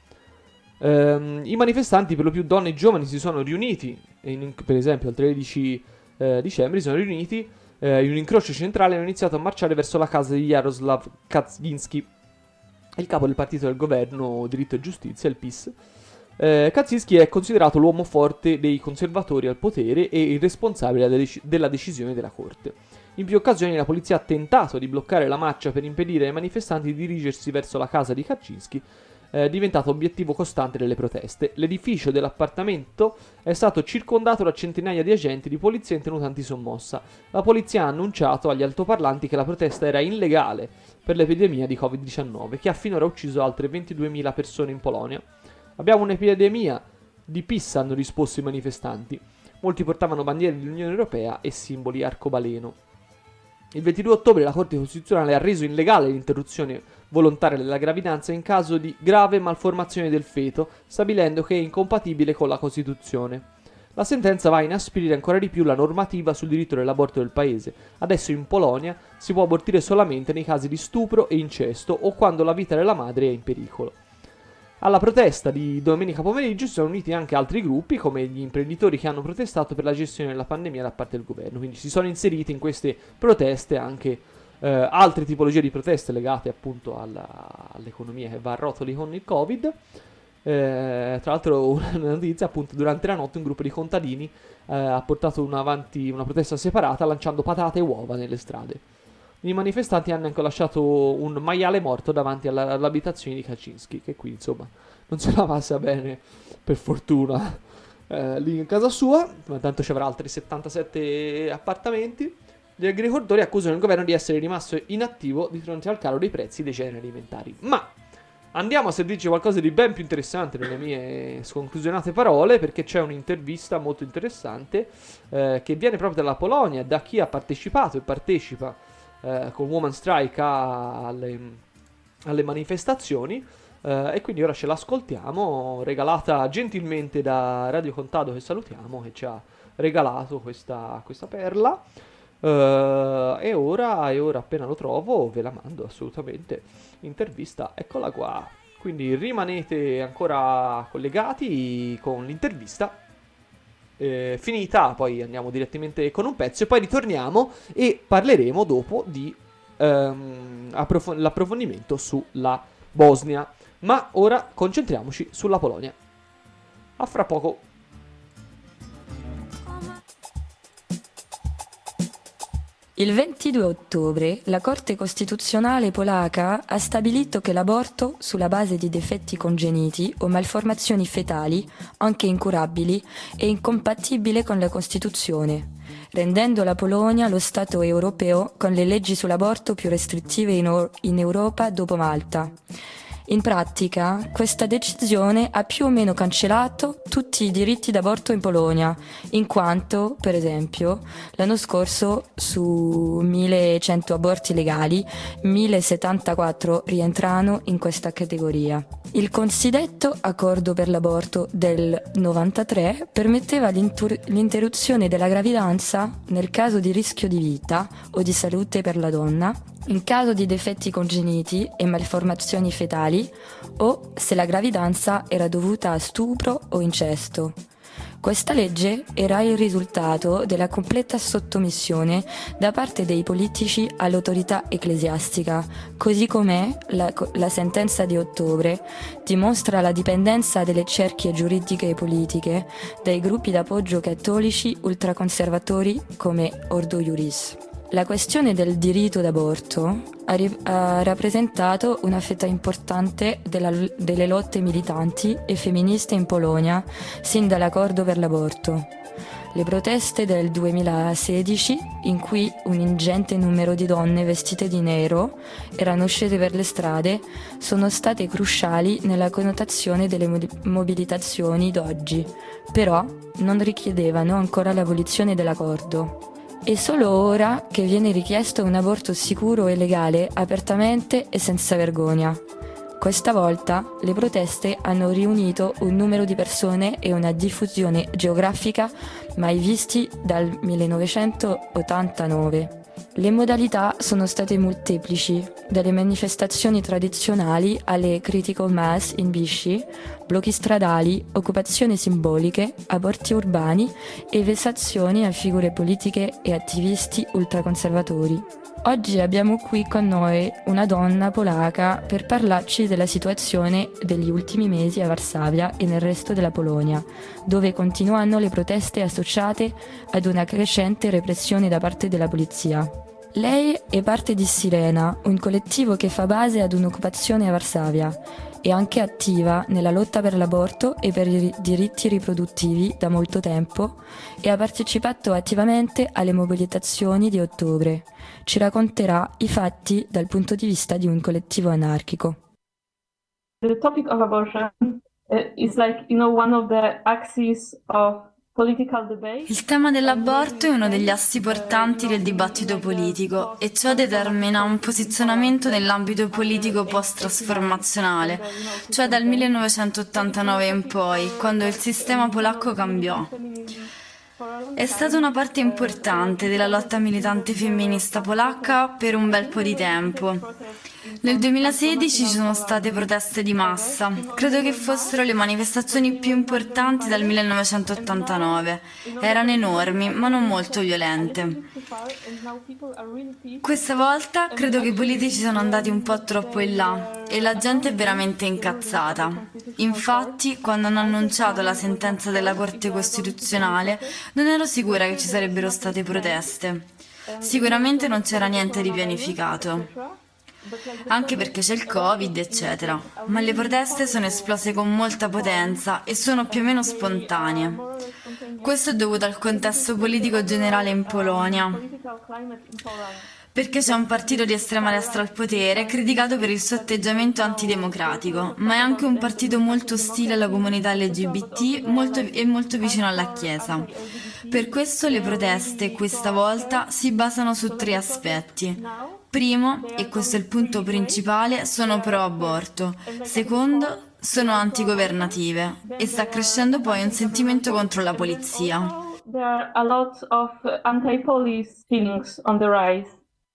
I manifestanti, per lo più donne e giovani, si sono riuniti, per esempio il 13 dicembre, si sono riuniti in un incrocio centrale e hanno iniziato a marciare verso la casa di Jaroslaw Kaczynski, il capo del partito del governo Diritto e Giustizia, il PiS. Kaczynski è considerato l'uomo forte dei conservatori al potere e il responsabile della decisione della Corte. In più occasioni la polizia ha tentato di bloccare la marcia per impedire ai manifestanti di dirigersi verso la casa di Kaczynski, diventato obiettivo costante delle proteste. L'edificio dell'appartamento è stato circondato da centinaia di agenti di polizia in tenuta antisommossa. La polizia ha annunciato agli altoparlanti che la protesta era illegale per l'epidemia di Covid-19, che ha finora ucciso altre 22.000 persone in Polonia. Abbiamo un'epidemia di PiS, hanno risposto i manifestanti. Molti portavano bandiere dell'Unione Europea e simboli arcobaleno. Il 22 ottobre la Corte Costituzionale ha reso illegale l'interruzione volontaria della gravidanza in caso di grave malformazione del feto, stabilendo che è incompatibile con la Costituzione. La sentenza va a inasprire ancora di più la normativa sul diritto dell'aborto del paese. Adesso in Polonia si può abortire solamente nei casi di stupro e incesto o quando la vita della madre è in pericolo. Alla protesta di domenica pomeriggio si sono uniti anche altri gruppi, come gli imprenditori che hanno protestato per la gestione della pandemia da parte del governo. Quindi si sono inseriti in queste proteste anche altre tipologie di proteste legate appunto all'economia che va a rotoli con il Covid. Tra l'altro una notizia, appunto, durante la notte un gruppo di contadini ha portato avanti una protesta separata lanciando patate e uova nelle strade. I manifestanti hanno anche lasciato un maiale morto davanti all'abitazione di Kaczynski, che qui insomma non se la passa bene, per fortuna, lì in casa sua, ma tanto ci avrà altri 77 appartamenti. Gli agricoltori accusano il governo di essere rimasto inattivo di fronte al calo dei prezzi dei generi alimentari. Ma Andiamo a servirci qualcosa di ben più interessante nelle mie sconclusionate parole, perché c'è un'intervista molto interessante che viene proprio dalla Polonia, da chi ha partecipato e partecipa con Woman Strike alle manifestazioni, e quindi ora ce l'ascoltiamo, regalata gentilmente da Radio Contado, che salutiamo, che ci ha regalato questa perla. E ora appena lo trovo ve la mando assolutamente. Intervista, eccola qua. Quindi rimanete ancora collegati con l'intervista. Finita, poi andiamo direttamente con un pezzo e poi ritorniamo e parleremo dopo di l'approfondimento sulla Bosnia. Ma ora concentriamoci sulla Polonia. A fra poco. Il 22 ottobre la Corte Costituzionale polacca ha stabilito che l'aborto sulla base di difetti congeniti o malformazioni fetali, anche incurabili, è incompatibile con la Costituzione, rendendo la Polonia lo Stato europeo con le leggi sull'aborto più restrittive in Europa dopo Malta. In pratica, questa decisione ha più o meno cancellato tutti i diritti d'aborto in Polonia, in quanto, per esempio, l'anno scorso su 1100 aborti legali, 1074 rientrano in questa categoria. Il cosiddetto accordo per l'aborto del 93 permetteva l'interruzione della gravidanza nel caso di rischio di vita o di salute per la donna, in caso di difetti congeniti e malformazioni fetali o se la gravidanza era dovuta a stupro o incesto. Questa legge era il risultato della completa sottomissione da parte dei politici all'autorità ecclesiastica, così come la sentenza di ottobre dimostra la dipendenza delle cerchie giuridiche e politiche dai gruppi d'appoggio cattolici ultraconservatori come Ordo Iuris. La questione del diritto d'aborto ha rappresentato una fetta importante delle lotte militanti e femministe in Polonia sin dall'accordo per l'aborto. Le proteste del 2016, in cui un ingente numero di donne vestite di nero erano scese per le strade, sono state cruciali nella connotazione delle mobilitazioni d'oggi, però non richiedevano ancora l'abolizione dell'accordo. È solo ora che viene richiesto un aborto sicuro e legale, apertamente e senza vergogna. Questa volta le proteste hanno riunito un numero di persone e una diffusione geografica mai visti dal 1989. Le modalità sono state molteplici, dalle manifestazioni tradizionali alle critical mass in bici, blocchi stradali, occupazioni simboliche, aborti urbani e vessazioni a figure politiche e attivisti ultraconservatori. Oggi abbiamo qui con noi una donna polacca per parlarci della situazione degli ultimi mesi a Varsavia e nel resto della Polonia, dove continuano le proteste associate ad una crescente repressione da parte della polizia. Lei è parte di Sirena, un collettivo che fa base ad un'occupazione a Varsavia. È anche attiva nella lotta per l'aborto e per i diritti riproduttivi da molto tempo e ha partecipato attivamente alle mobilitazioni di ottobre. Ci racconterà i fatti dal punto di vista di un collettivo anarchico. The topic of abortion is like, one of the axes of political debate. Il tema dell'aborto è uno degli assi portanti del dibattito politico e ciò determina un posizionamento nell'ambito politico post-trasformazionale, cioè dal 1989 in poi, quando il sistema polacco cambiò. È stata una parte importante della lotta militante femminista polacca per un bel po' di tempo. Nel 2016 ci sono state proteste di massa, credo che fossero le manifestazioni più importanti dal 1989. Erano enormi, ma non molto violente. Questa volta credo che i politici sono andati un po' troppo in là e la gente è veramente incazzata. Infatti, quando hanno annunciato la sentenza della Corte Costituzionale, non ero sicura che ci sarebbero state proteste. Sicuramente non c'era niente di pianificato. Anche perché c'è il Covid, eccetera. Ma le proteste sono esplose con molta potenza e sono più o meno spontanee. Questo è dovuto al contesto politico generale in Polonia. perché c'è un partito di estrema destra al potere, criticato per il suo atteggiamento antidemocratico, ma è anche un partito molto ostile alla comunità LGBT e molto vicino alla Chiesa. Per questo le proteste, questa volta, si basano su 3 aspetti. Primo, e questo è il punto principale, sono pro-aborto. Secondo, sono antigovernative. E sta crescendo poi un sentimento contro la polizia. There are a lot of anti-police feelings on the rise.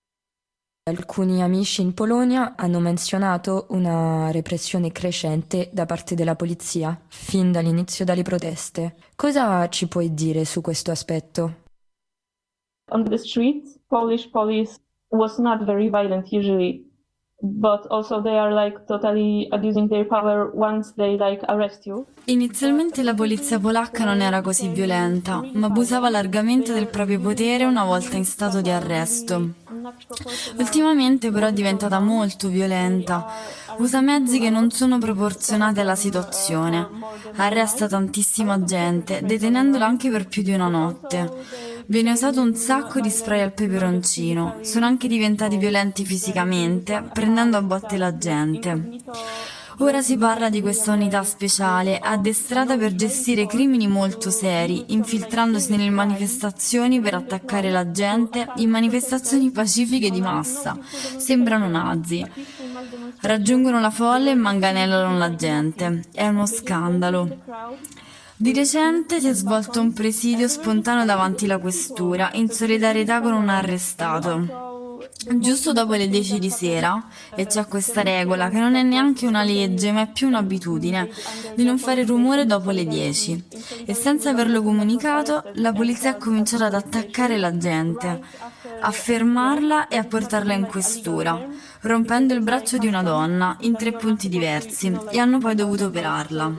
Alcuni amici in Polonia hanno menzionato una repressione crescente da parte della polizia fin dall'inizio delle proteste. Cosa ci puoi dire su questo aspetto? On the streets, Polish police was not very violent usually, but also they are like totally abusing their power once they like arrest you. Inizialmente la polizia polacca non era così violenta, ma abusava largamente del proprio potere una volta in stato di arresto. Ultimamente però è diventata molto violenta. Usa mezzi che non sono proporzionati alla situazione. Arresta tantissima gente, detenendola anche per più di una notte. Viene usato un sacco di spray al peperoncino. Sono anche diventati violenti fisicamente, prendendo a botte la gente. Ora si parla di questa unità speciale, addestrata per gestire crimini molto seri, infiltrandosi nelle manifestazioni per attaccare la gente in manifestazioni pacifiche di massa. Sembrano nazi. Raggiungono la folla e manganellano la gente. È uno scandalo. Di recente si è svolto un presidio spontaneo davanti alla questura, in solidarietà con un arrestato. Giusto dopo le 10 di sera, e c'è questa regola che non è neanche una legge ma è più un'abitudine, di non fare rumore dopo le 10. E senza averlo comunicato, la polizia ha cominciato ad attaccare la gente, a fermarla e a portarla in questura, rompendo il braccio di una donna in 3 punti diversi, e hanno poi dovuto operarla.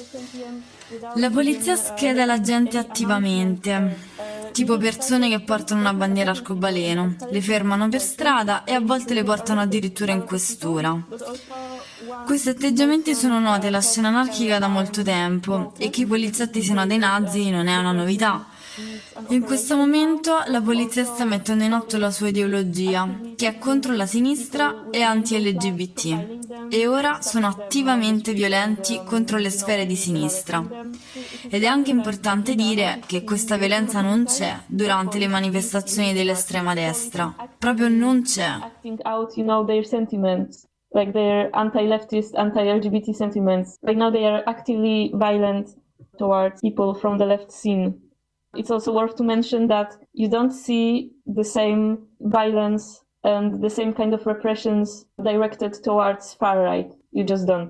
La polizia scheda la gente attivamente, tipo persone che portano una bandiera arcobaleno, le fermano per strada e a volte le portano addirittura in questura. Questi atteggiamenti sono noti alla scena anarchica da molto tempo, e che i poliziotti siano dei nazi non è una novità. In questo momento la polizia sta mettendo in atto la sua ideologia, che è contro la sinistra e anti-LGBT, e ora sono attivamente violenti contro le sfere di sinistra. Ed è anche importante dire che questa violenza non c'è durante le manifestazioni dell'estrema destra, proprio non c'è. Acting out, their sentiments, like their anti-leftist, anti-LGBT sentiments. Like now they are actively violent towards people from the left scene. It's also worth to mention that you don't see the same violence and the same kind of repressions directed towards far right. You just don't.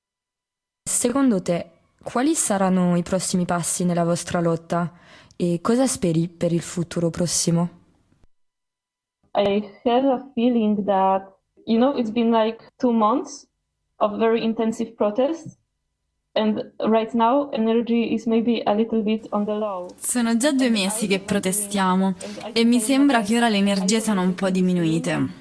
Secondo te, quali saranno i prossimi passi nella vostra lotta e cosa speri per il futuro prossimo? I have a feeling that, it's been like 2 months of very intensive protests. And right now energy is maybe a little bit on the low. Sono già 2 mesi che protestiamo e mi sembra che ora le energie siano un po' diminuite.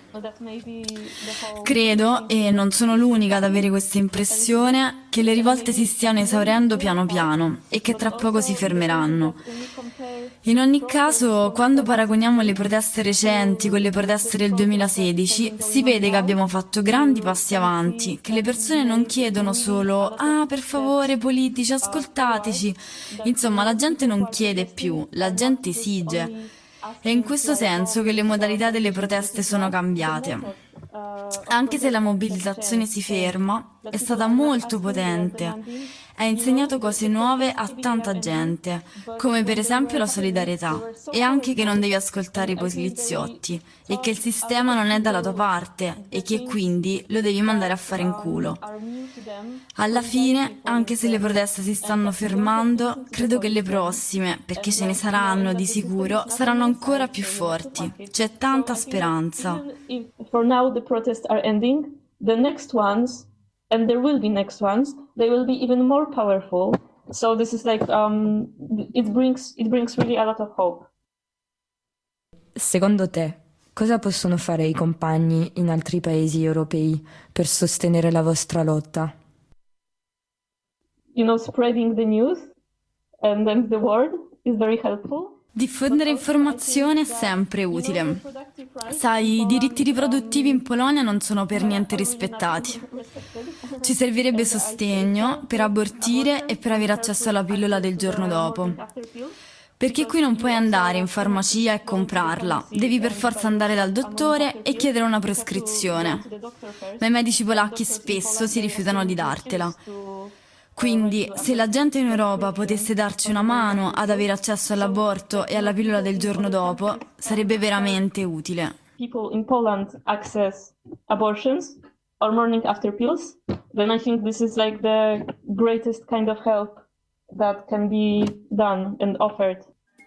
Credo, e non sono l'unica ad avere questa impressione, che le rivolte si stiano esaurendo piano piano e che tra poco si fermeranno. In ogni caso, quando paragoniamo le proteste recenti con le proteste del 2016, si vede che abbiamo fatto grandi passi avanti, che le persone non chiedono solo «Ah, per favore, politici, ascoltateci!» Insomma, la gente non chiede più, la gente esige. È in questo senso che le modalità delle proteste sono cambiate. Anche se la mobilitazione si ferma, è stata molto potente. Ha insegnato cose nuove a tanta gente, come per esempio la solidarietà, e anche che non devi ascoltare i poliziotti, e che il sistema non è dalla tua parte, e che quindi lo devi mandare a fare in culo. Alla fine, anche se le proteste si stanno fermando, credo che le prossime, perché ce ne saranno di sicuro, saranno ancora più forti. C'è tanta speranza. For now the protests are ending, the next ones, and there will be next ones, they will be even more powerful. So this is like it brings really a lot of hope. Secondo te, cosa possono fare i compagni in altri paesi europei per sostenere la vostra lotta? Spreading the news and then the word is very helpful. Diffondere informazione è sempre utile. Sai, i diritti riproduttivi in Polonia non sono per niente rispettati. Ci servirebbe sostegno per abortire e per avere accesso alla pillola del giorno dopo. Perché qui non puoi andare in farmacia e comprarla, devi per forza andare dal dottore e chiedere una prescrizione. Ma i medici polacchi spesso si rifiutano di dartela. Quindi, se la gente in Europa potesse darci una mano ad avere accesso all'aborto e alla pillola del giorno dopo, sarebbe veramente utile. People in Poland access abortions or morning after pills, then I think this is like the greatest kind of help that can be done and offered.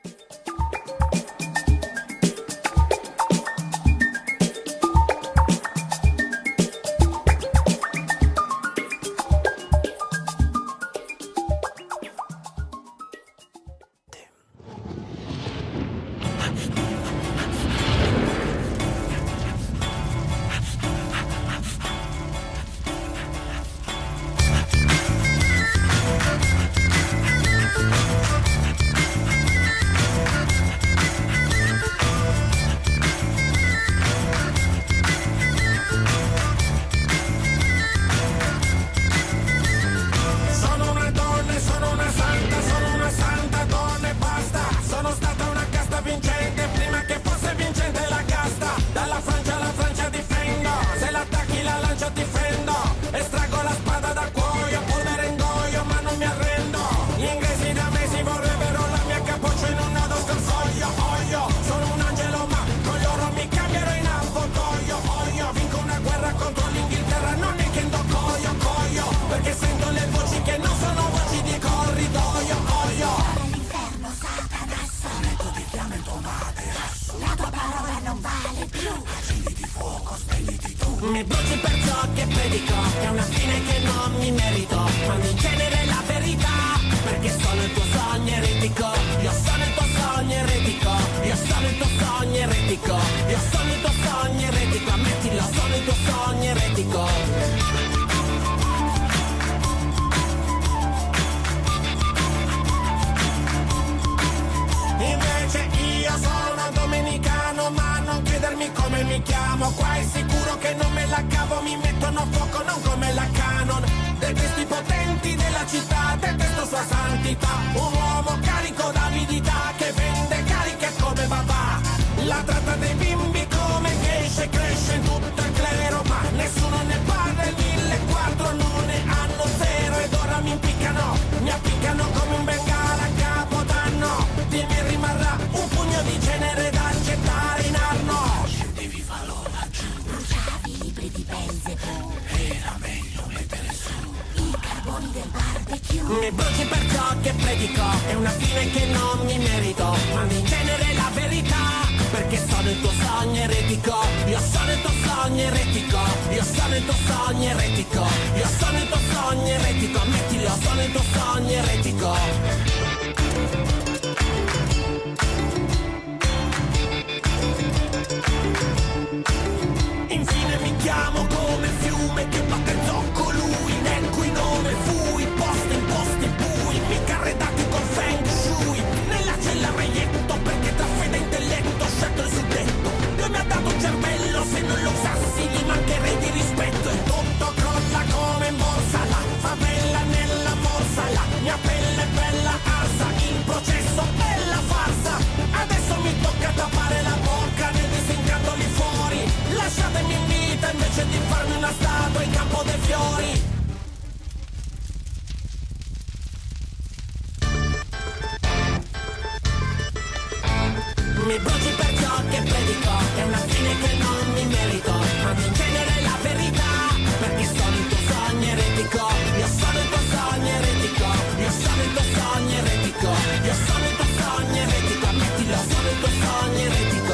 Mi bruci per ciò che predico, è una fine che non mi merito, quando in genere la verità, perché sono il tuo sogno eretico, io sono il tuo sogno eretico, io sono il tuo sogno eretico, io sono il tuo sogno eretico, ammettilo, sono il tuo sogno eretico. Invece io sono domenicano, ma non chiedermi come mi chiamo, qua è sicuro che non me la cavo, mi mettono a fuoco non come la Canon. Detesto i potenti della città, detesto sua santità, un uomo carico d'avidità che vende cariche come papà. La tratta dei bimbi come geishe cresce in tutto il clero, ma nessuno ne parla, il 1004 non ne hanno zero ed ora mi appiccano come un bengala a capodanno. Di me rimarrà un pugno di cenere da gettare in arno. Scendevi falò laggiù, bruciavi libri di Belzebù, era meglio mettere su i carboni del barbecue. Mi bruci per ciò che predico, è una fine che non mi merito, quando in genere la verità, perché sono il tuo sogno eretico, io sono il tuo sogno eretico, io sono il tuo sogno eretico, io sono il tuo sogno eretico, ammettilo, sono il tuo sogno eretico. Infine mi chiamo come il fiume che batte il zocco lui, nel cui nome fui posto in posti bui, mica arredati col feng shui, nella cella reietto perché tra fede e intelletto ho scelto il suddetto. Lui mi ha dato un cervello, se non lo usassi gli mancherei di rispetto, e tutto crolla come in borsa, la favela nella morsa, la mia pelle è bella arsa, il processo è la farsa, adesso mi tocca tappare la bocca nel disincanto lì fuori, lasciatemi in vita invece di farmi una statua in campo dei fiori. Mi bruci per ciò che predico, è una fine che non mi merito, ma in genere la verità, perché sono il tuo sogno eretico, io sono il tuo sogno eretico, io sono il tuo sogno eretico, io sono il tuo sogno eretico, ammettilo, sono il tuo sogno eretico.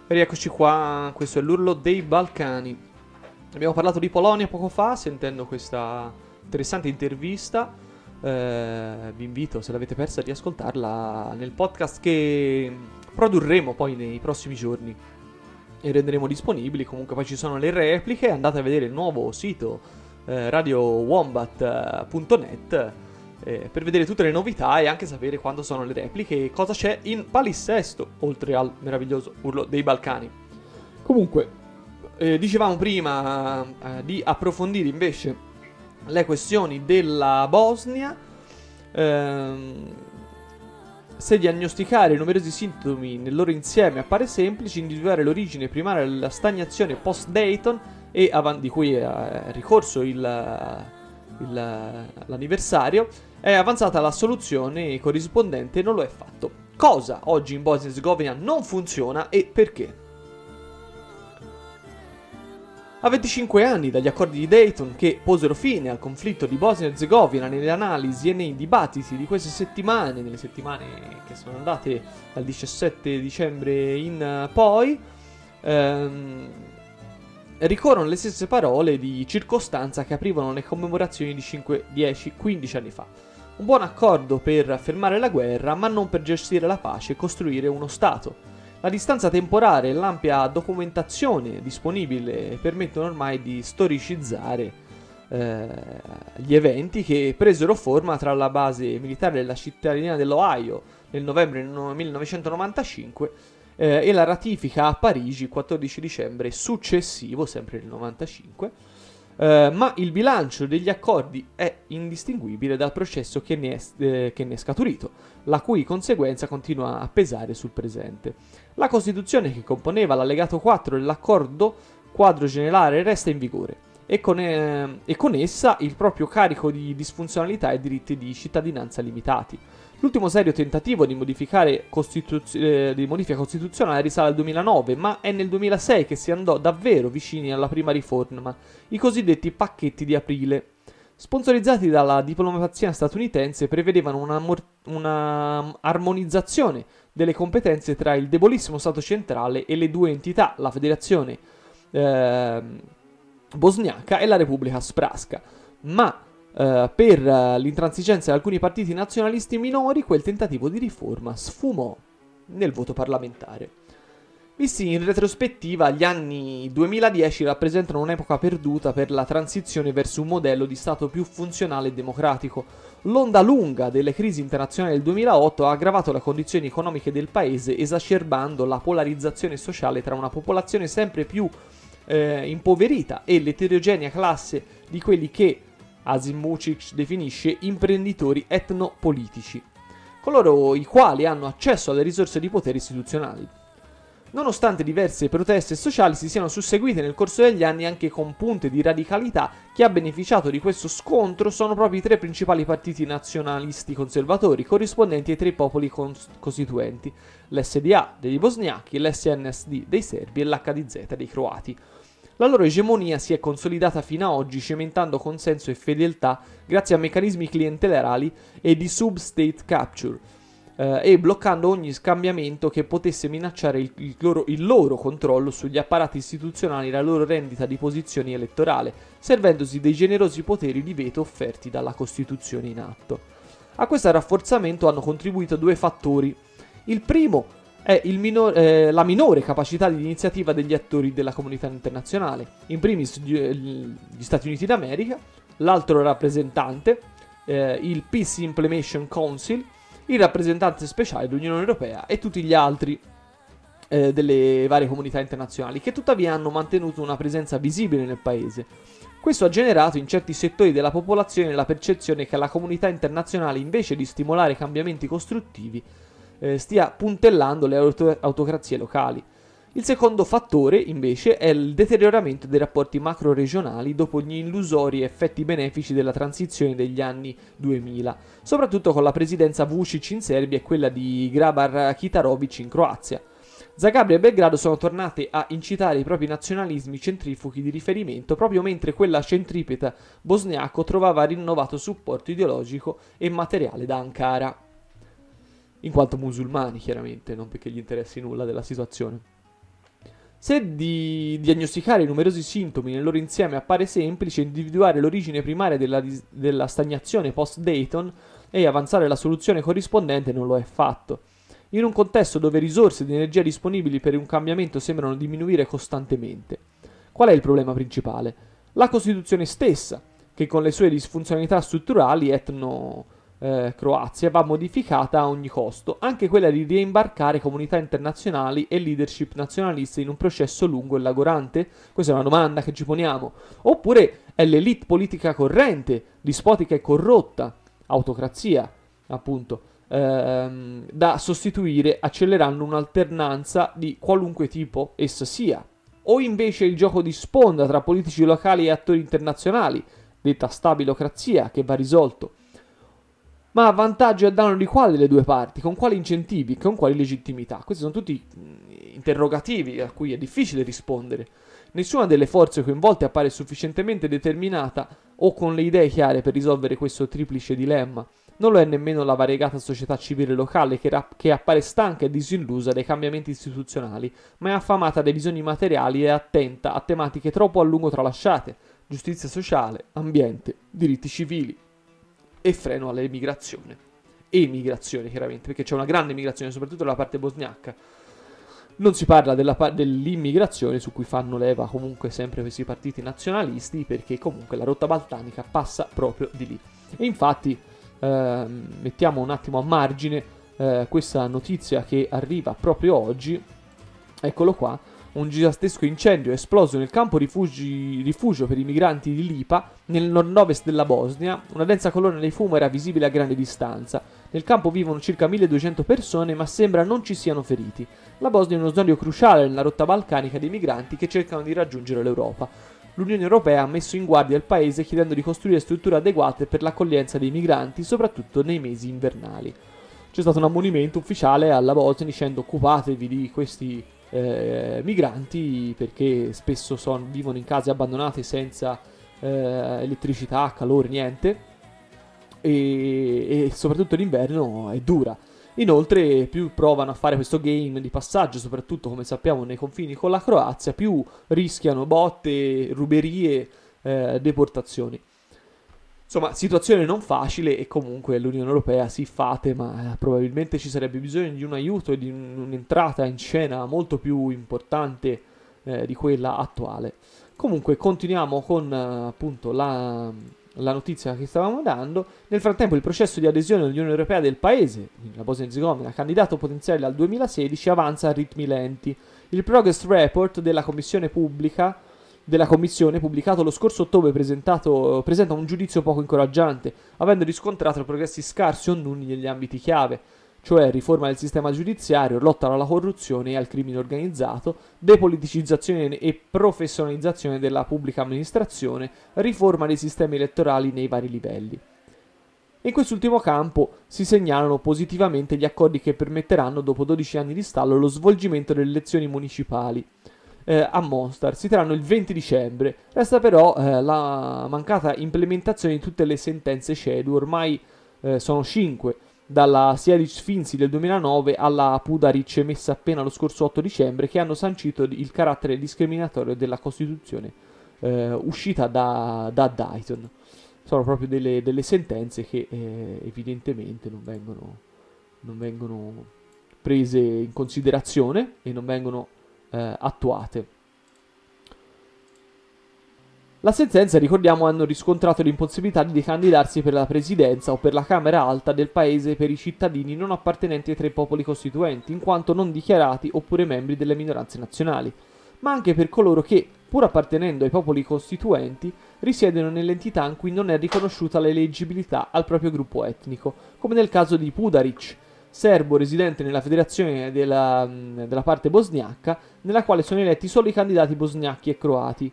Rieccoci qua, questo è l'Urlo dei Balcani. Abbiamo parlato di Polonia poco fa, sentendo questa interessante intervista. Vi invito, se l'avete persa, a riascoltarla nel podcast che produrremo poi nei prossimi giorni e renderemo disponibili. Comunque poi ci sono le repliche, andate a vedere il nuovo sito radiowombat.net per vedere tutte le novità e anche sapere quando sono le repliche e cosa c'è in palinsesto, oltre al meraviglioso Urlo dei Balcani. Comunque, dicevamo prima di approfondire invece le questioni della Bosnia. Se diagnosticare i numerosi sintomi nel loro insieme appare semplice, individuare l'origine primaria della stagnazione post-Dayton e di cui è ricorso l'anniversario, è avanzata la soluzione corrispondente e non lo è fatto. Cosa oggi in Bosnia e Erzegovina non funziona e perché? A 25 anni dagli accordi di Dayton, che posero fine al conflitto di Bosnia e Erzegovina, nelle analisi e nei dibattiti di queste settimane, nelle settimane che sono andate dal 17 dicembre in poi, ricorrono le stesse parole di circostanza che aprivano le commemorazioni di 5, 10, 15 anni fa. Un buon accordo per fermare la guerra, ma non per gestire la pace e costruire uno Stato. La distanza temporale e l'ampia documentazione disponibile permettono ormai di storicizzare gli eventi che presero forma tra la base militare della cittadina dell'Ohio nel novembre 1995 e la ratifica a Parigi il 14 dicembre successivo, sempre nel 95, ma il bilancio degli accordi è indistinguibile dal processo che ne è scaturito, la cui conseguenza continua a pesare sul presente. La Costituzione che componeva l'allegato 4 dell'accordo quadro generale resta in vigore e con essa il proprio carico di disfunzionalità e diritti di cittadinanza limitati. L'ultimo serio tentativo di modifica costituzionale risale al 2009, ma è nel 2006 che si andò davvero vicini alla prima riforma, i cosiddetti pacchetti di aprile. Sponsorizzati dalla diplomazia statunitense, prevedevano una armonizzazione delle competenze tra il debolissimo Stato centrale e le due entità, la Federazione bosniaca e la Repubblica Spraska, ma per l'intransigenza di alcuni partiti nazionalisti minori quel tentativo di riforma sfumò nel voto parlamentare. Visti in retrospettiva, gli anni 2010 rappresentano un'epoca perduta per la transizione verso un modello di Stato più funzionale e democratico. L'onda lunga delle crisi internazionali del 2008 ha aggravato le condizioni economiche del paese, esacerbando la polarizzazione sociale tra una popolazione sempre più impoverita e l'eterogenea classe di quelli che Asim Vučić definisce imprenditori etnopolitici, coloro i quali hanno accesso alle risorse di potere istituzionali. Nonostante diverse proteste sociali si siano susseguite nel corso degli anni anche con punte di radicalità, chi ha beneficiato di questo scontro sono proprio i tre principali partiti nazionalisti conservatori, corrispondenti ai tre popoli costituenti, l'SDA dei bosniachi, l'SNSD dei serbi e l'HDZ dei croati. La loro egemonia si è consolidata fino ad oggi, cementando consenso e fedeltà grazie a meccanismi clientelari e di sub-state capture, e bloccando ogni scambiamento che potesse minacciare il loro controllo sugli apparati istituzionali e la loro rendita di posizioni elettorale, servendosi dei generosi poteri di veto offerti dalla Costituzione in atto. A questo rafforzamento hanno contribuito due fattori. Il primo è la minore capacità di iniziativa degli attori della comunità internazionale, in primis gli Stati Uniti d'America, l'altro rappresentante, il Peace Implementation Council, il rappresentante speciale dell'Unione Europea e tutti gli altri delle varie comunità internazionali, che tuttavia hanno mantenuto una presenza visibile nel paese. Questo ha generato in certi settori della popolazione la percezione che la comunità internazionale, invece di stimolare cambiamenti costruttivi, stia puntellando le autocrazie locali. Il secondo fattore, invece, è il deterioramento dei rapporti macro-regionali dopo gli illusori effetti benefici della transizione degli anni 2000, soprattutto con la presidenza Vučić in Serbia e quella di Grabar Kitarović in Croazia. Zagabria e Belgrado sono tornate a incitare i propri nazionalismi centrifughi di riferimento, proprio mentre quella centripeta bosniaco trovava rinnovato supporto ideologico e materiale da Ankara. In quanto musulmani, chiaramente, non perché gli interessi nulla della situazione. Se di diagnosticare i numerosi sintomi nel loro insieme appare semplice, individuare l'origine primaria della stagnazione post-Dayton e avanzare la soluzione corrispondente non lo è fatto. In un contesto dove risorse di energia disponibili per un cambiamento sembrano diminuire costantemente. Qual è il problema principale? La Costituzione stessa, che con le sue disfunzionalità strutturali Croazia va modificata a ogni costo, anche quella di reimbarcare comunità internazionali e leadership nazionaliste in un processo lungo e lagorante? Questa è una domanda che ci poniamo. Oppure è l'elite politica corrente, dispotica e corrotta, autocrazia, appunto, da sostituire accelerando un'alternanza di qualunque tipo essa sia, o invece il gioco di sponda tra politici locali e attori internazionali, detta stabilocrazia, che va risolto. Ma a vantaggio e a danno di quale delle due parti? Con quali incentivi? Con quali legittimità? Questi sono tutti interrogativi a cui è difficile rispondere. Nessuna delle forze coinvolte appare sufficientemente determinata o con le idee chiare per risolvere questo triplice dilemma. Non lo è nemmeno la variegata società civile locale che appare stanca e disillusa dai cambiamenti istituzionali, ma è affamata dai bisogni materiali e attenta a tematiche troppo a lungo tralasciate: giustizia sociale, ambiente, diritti civili e freno all'emigrazione. Emigrazione, chiaramente, perché c'è una grande migrazione, soprattutto dalla parte bosniaca. Non si parla dell'immigrazione, su cui fanno leva comunque sempre questi partiti nazionalisti, perché comunque la rotta balcanica passa proprio di lì. E infatti mettiamo un attimo a margine questa notizia che arriva proprio oggi. Eccolo qua: un gigantesco incendio è esploso nel campo rifugio per i migranti di Lipa, nel nord-ovest della Bosnia. Una densa colonna di fumo era visibile a grande distanza. Nel campo vivono circa 1200 persone, ma sembra non ci siano feriti. La Bosnia è uno snodo cruciale nella rotta balcanica dei migranti che cercano di raggiungere l'Europa. L'Unione Europea ha messo in guardia il paese chiedendo di costruire strutture adeguate per l'accoglienza dei migranti, soprattutto nei mesi invernali. C'è stato un ammonimento ufficiale alla Bosnia dicendo: occupatevi di questi migranti, perché spesso vivono in case abbandonate senza elettricità, calore, niente, e soprattutto l'inverno è dura. Inoltre, più provano a fare questo game di passaggio, soprattutto come sappiamo nei confini con la Croazia, più rischiano botte, ruberie, deportazioni. Insomma, situazione non facile, e comunque l'Unione Europea si fate, ma probabilmente ci sarebbe bisogno di un aiuto e di un'entrata in scena molto più importante di quella attuale. Comunque continuiamo con appunto la notizia che stavamo dando. Nel frattempo il processo di adesione all'Unione Europea del paese, la Bosnia-Herzegovina, candidato potenziale al 2016, avanza a ritmi lenti. Il Progress Report della Commissione, pubblicato lo scorso ottobre, presenta un giudizio poco incoraggiante, avendo riscontrato progressi scarsi o nulli negli ambiti chiave, cioè riforma del sistema giudiziario, lotta alla corruzione e al crimine organizzato, depoliticizzazione e professionalizzazione della pubblica amministrazione, riforma dei sistemi elettorali nei vari livelli. In quest'ultimo campo si segnalano positivamente gli accordi che permetteranno, dopo 12 anni di stallo, lo svolgimento delle elezioni municipali a Mostar. Si terranno il 20 dicembre. Resta però la mancata implementazione di tutte le sentenze CEDU, ormai sono 5, dalla Sejdić-Finci del 2009 alla Pudarić emessa appena lo scorso 8 dicembre, che hanno sancito il carattere discriminatorio della Costituzione uscita da Dayton. Sono proprio delle sentenze che evidentemente non vengono prese in considerazione e non vengono attuate. La sentenza, ricordiamo, hanno riscontrato l'impossibilità di candidarsi per la presidenza o per la Camera Alta del paese per i cittadini non appartenenti ai 3 popoli costituenti, in quanto non dichiarati oppure membri delle minoranze nazionali, ma anche per coloro che, pur appartenendo ai popoli costituenti, risiedono nell'entità in cui non è riconosciuta l'eleggibilità al proprio gruppo etnico, come nel caso di Pudarić, serbo residente nella federazione della parte bosniaca, nella quale sono eletti solo i candidati bosniachi e croati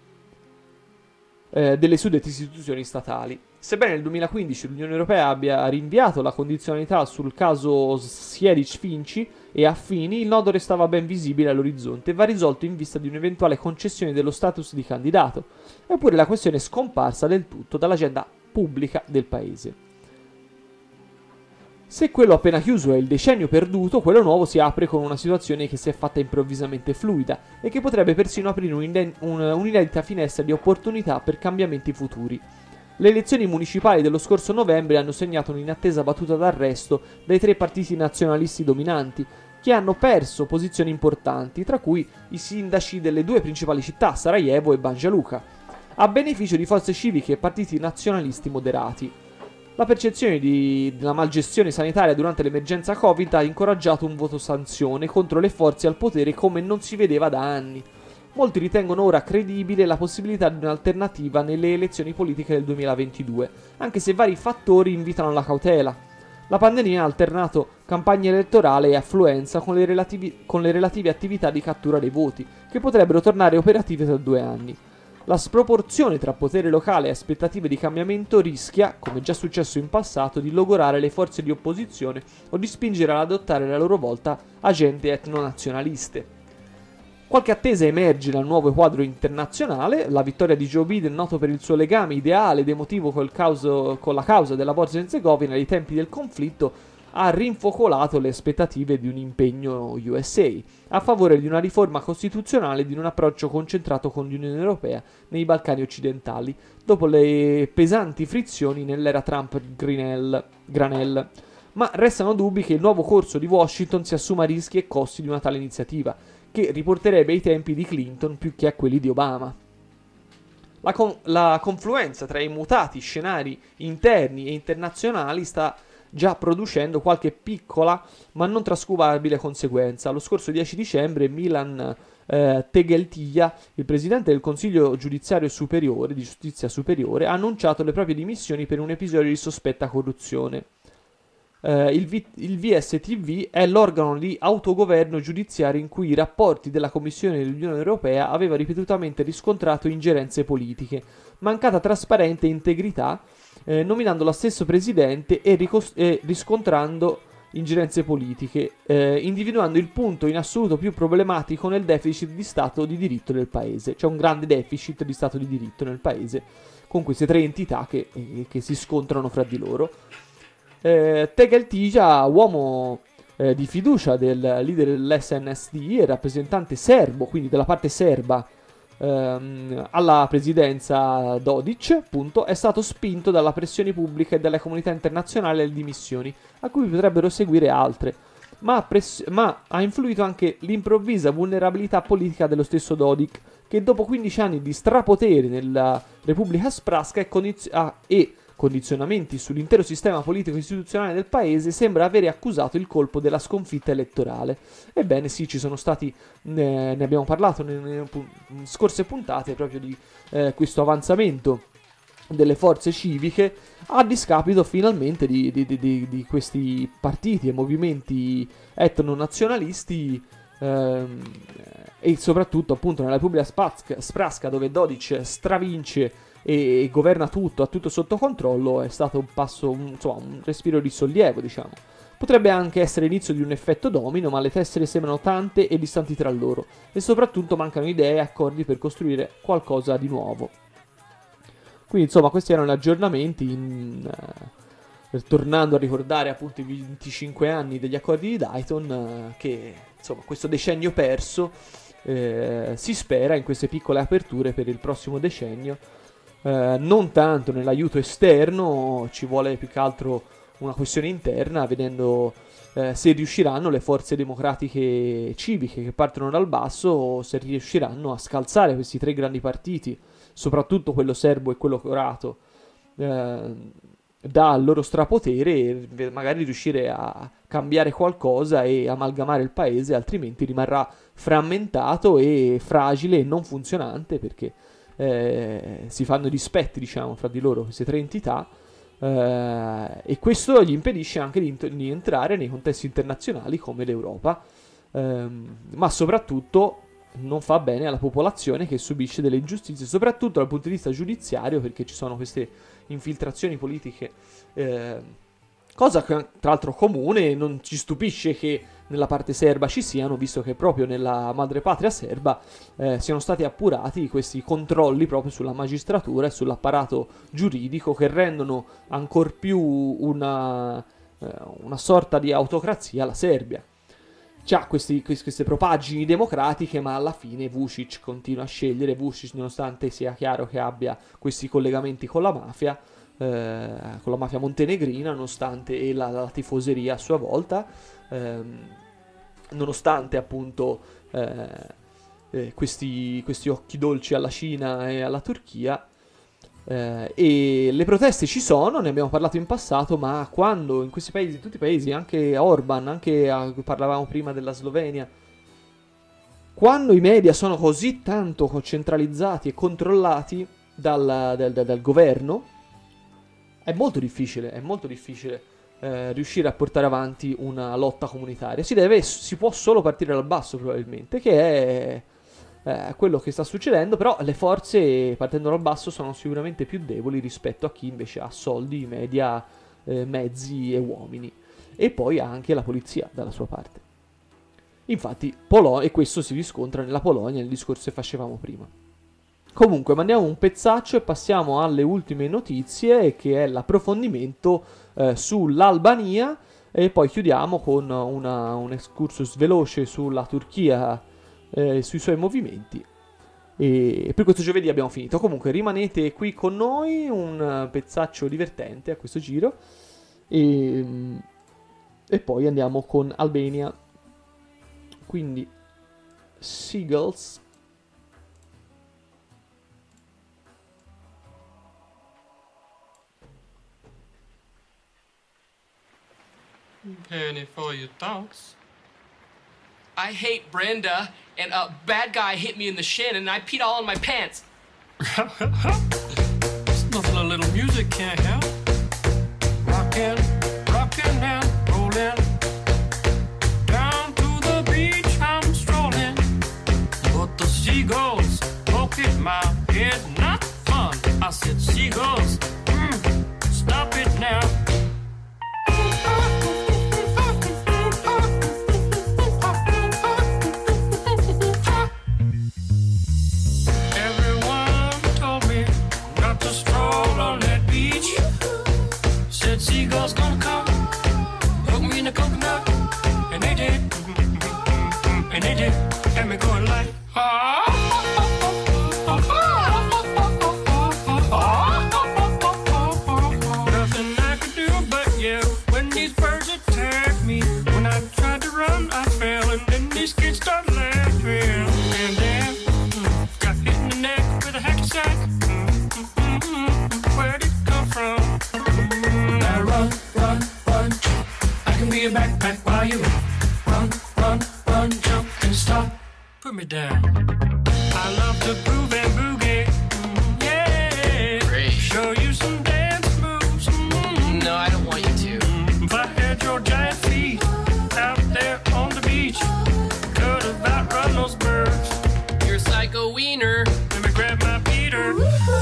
delle suddette istituzioni statali. Sebbene nel 2015 l'Unione Europea abbia rinviato la condizionalità sul caso Sejdić-Finci e affini, il nodo restava ben visibile all'orizzonte e va risolto in vista di un'eventuale concessione dello status di candidato. Eppure la questione è scomparsa del tutto dall'agenda pubblica del paese. Se quello appena chiuso è il decennio perduto, quello nuovo si apre con una situazione che si è fatta improvvisamente fluida e che potrebbe persino aprire un'inedita finestra di opportunità per cambiamenti futuri. Le elezioni municipali dello scorso novembre hanno segnato un'inattesa battuta d'arresto dai 3 partiti nazionalisti dominanti, che hanno perso posizioni importanti, tra cui i sindaci delle 2 principali città, Sarajevo e Banja Luka, a beneficio di forze civiche e partiti nazionalisti moderati. La percezione della malgestione sanitaria durante l'emergenza Covid ha incoraggiato un voto sanzione contro le forze al potere come non si vedeva da anni. Molti ritengono ora credibile la possibilità di un'alternativa nelle elezioni politiche del 2022, anche se vari fattori invitano alla cautela. La pandemia ha alternato campagna elettorale e affluenza con le relative attività di cattura dei voti, che potrebbero tornare operative tra 2 anni. La sproporzione tra potere locale e aspettative di cambiamento rischia, come già successo in passato, di logorare le forze di opposizione o di spingere ad adottare a loro volta agende etnonazionaliste. Qualche attesa emerge dal nuovo quadro internazionale. La vittoria di Joe Biden, noto per il suo legame ideale ed emotivo con la causa della Bosnia-Herzegovina ai tempi del conflitto, ha rinfocolato le aspettative di un impegno USA a favore di una riforma costituzionale e di un approccio concentrato con l'Unione Europea nei Balcani occidentali, dopo le pesanti frizioni nell'era Trump-Granel. Ma restano dubbi che il nuovo corso di Washington si assuma rischi e costi di una tale iniziativa, che riporterebbe ai tempi di Clinton più che a quelli di Obama. La confluenza tra i mutati scenari interni e internazionali sta già producendo qualche piccola ma non trascurabile conseguenza. Lo scorso 10 dicembre Milan Tegeltia, il presidente del Consiglio di Giustizia Superiore, ha annunciato le proprie dimissioni per un episodio di sospetta corruzione. Il VSTV è l'organo di autogoverno giudiziario in cui i rapporti della Commissione dell'Unione Europea aveva ripetutamente riscontrato ingerenze politiche, mancata trasparenza e integrità, nominando lo stesso presidente e riscontrando ingerenze politiche, individuando il punto in assoluto più problematico nel deficit di Stato di diritto del paese. C'è un grande deficit di Stato di diritto nel paese, con queste 3 entità che si scontrano fra di loro. Tegeltia, uomo di fiducia del leader dell'SNSD e rappresentante serbo, quindi della parte serba, alla presidenza Dodic, appunto, è stato spinto dalla pressione pubblica e dalla comunità internazionale alle dimissioni, a cui potrebbero seguire altre, ma ha influito anche l'improvvisa vulnerabilità politica dello stesso Dodik, che dopo 15 anni di strapotere nella Repubblica Srpska e condizionamenti sull'intero sistema politico-istituzionale del paese, sembra avere accusato il colpo della sconfitta elettorale. Ebbene sì, ci sono stati, ne abbiamo parlato nelle scorse puntate, proprio di questo avanzamento delle forze civiche a discapito finalmente di questi partiti e movimenti etnonazionalisti, e soprattutto appunto nella Repubblica Srpska, dove Dodic stravince e governa tutto, ha tutto sotto controllo. È stato un passo, un respiro di sollievo, diciamo. Potrebbe anche essere l'inizio di un effetto domino, ma le tessere sembrano tante e distanti tra loro, e soprattutto mancano idee e accordi per costruire qualcosa di nuovo. Quindi insomma questi erano gli aggiornamenti, tornando a ricordare appunto i 25 anni degli accordi di Dayton, che insomma questo decennio perso si spera in queste piccole aperture per il prossimo decennio. Non tanto nell'aiuto esterno, ci vuole più che altro una questione interna, vedendo se riusciranno le forze democratiche civiche che partono dal basso, se riusciranno a scalzare questi 3 grandi partiti, soprattutto quello serbo e quello croato, dal loro strapotere, e magari riuscire a cambiare qualcosa e amalgamare il paese, altrimenti rimarrà frammentato e fragile e non funzionante, perché si fanno dispetti, diciamo, fra di loro queste 3 entità, e questo gli impedisce anche di entrare nei contesti internazionali come l'Europa, ma soprattutto non fa bene alla popolazione, che subisce delle ingiustizie, soprattutto dal punto di vista giudiziario, perché ci sono queste infiltrazioni politiche, cosa che tra l'altro comune. Non ci stupisce che nella parte serba ci siano, visto che proprio nella madrepatria serba siano stati appurati questi controlli proprio sulla magistratura e sull'apparato giuridico, che rendono ancor più una una sorta di autocrazia alla Serbia. C'ha queste propaggini democratiche, ma alla fine Vučić continua a scegliere. Vučić, nonostante sia chiaro che abbia questi collegamenti con la mafia montenegrina, nonostante e la tifoseria a sua volta, nonostante appunto questi occhi dolci alla Cina e alla Turchia. E le proteste ci sono, ne abbiamo parlato in passato, ma quando in questi paesi, tutti i paesi, anche Orban, parlavamo prima della Slovenia, quando i media sono così tanto centralizzati e controllati dal governo, è molto difficile riuscire a portare avanti una lotta comunitaria. Si può solo partire dal basso, probabilmente, che è quello che sta succedendo. Però le forze, partendo dal basso, sono sicuramente più deboli rispetto a chi invece ha soldi, media, mezzi e uomini, e poi ha anche la polizia dalla sua parte. Infatti e questo si riscontra nella Polonia, nel discorso che facevamo prima. Comunque mandiamo un pezzaccio e passiamo alle ultime notizie, che è l'approfondimento sull'Albania, e poi chiudiamo con un excursus veloce sulla Turchia, sui suoi movimenti, e per questo giovedì abbiamo finito. Comunque rimanete qui con noi, un pezzaccio divertente a questo giro, e poi andiamo con Albania, quindi Seagulls. Penny for your thoughts. I hate Brenda, and a bad guy hit me in the shin, and I peed all in my pants. It's nothing a little music can't help. Rockin', rockin' and rollin'. Down to the beach I'm strolling. But the seagulls poke at my head, not fun. I said, seagulls, stop it now. Seagulls gonna come, hook me in the coconut, and they did, and me going like, nothing I could do but yell when these birds attacked me. When I tried to run, I fell, and then these kids started laughing, and then got hit in the neck with a hacky sack. Where'd it come from? Run, run, run, jump. I can be a backpack while you run, run, run, jump and stop. Put me down. I love to groove and boogie. Yeah. Great. Show you some dance moves. No, I don't want you to. If I had your giant feet out there on the beach, could have outrun those birds. You're a psycho wiener. Let me grab my Peter.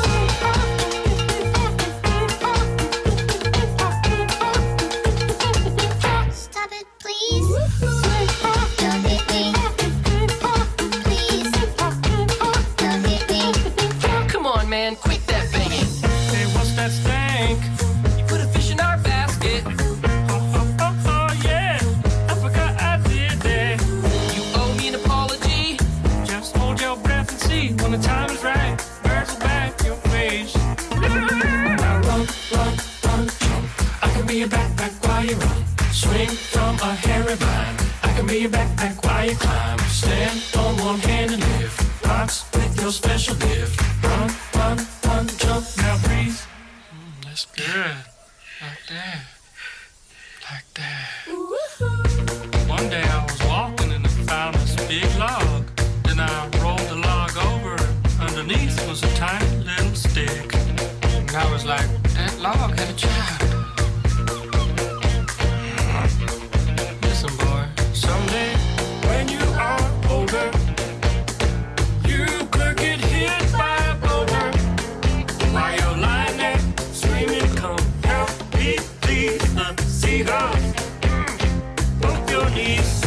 Man, quit that banging. Hey, what's that stank? You put a fish in our basket. Oh, yeah. I forgot I did that. You owe me an apology. Just hold your breath and see when the time is right. Birds will back your face. Now run, run, run, jump. I can be a backpack while you run. Swing from a hairy vine. I can be a backpack while you climb. Stand on one hand and lift. Rocks with your special gift. Run, run, run, jump, now breathe. That's good. Like that. Like that. One day I was walking and I found this big log. Then I rolled the log over. Underneath was a tiny little stick. And I was like, that log had a child. Listen, boy, someday when you are older, you could get hit by a boulder while you're lying there screaming, come help me, please. The seagulls broke your knees.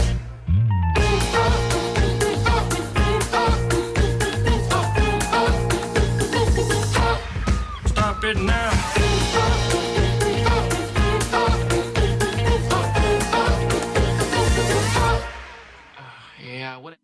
Stop it now. what.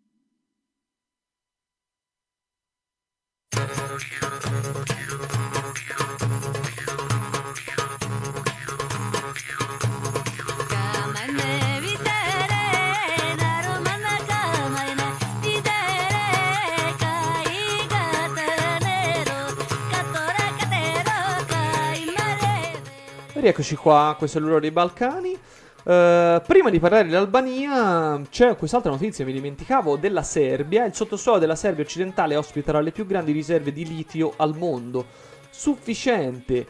Rieccoci qua, questo è l'Uro dei Balcani. Prima di parlare dell'Albania c'è quest'altra notizia, mi dimenticavo, della Serbia. Il sottosuolo della Serbia occidentale ospita le più grandi riserve di litio al mondo, sufficiente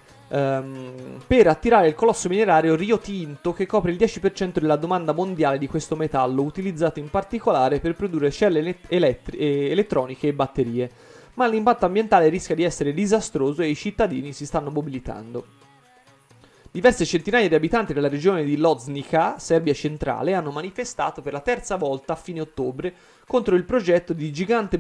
per attirare il colosso minerario Rio Tinto, che copre il 10% della domanda mondiale di questo metallo, utilizzato in particolare per produrre celle elettroniche e batterie. Ma l'impatto ambientale rischia di essere disastroso e i cittadini si stanno mobilitando. Diverse centinaia di abitanti della regione di Loznica, Serbia centrale, hanno manifestato per la terza volta a fine ottobre contro il progetto del gigante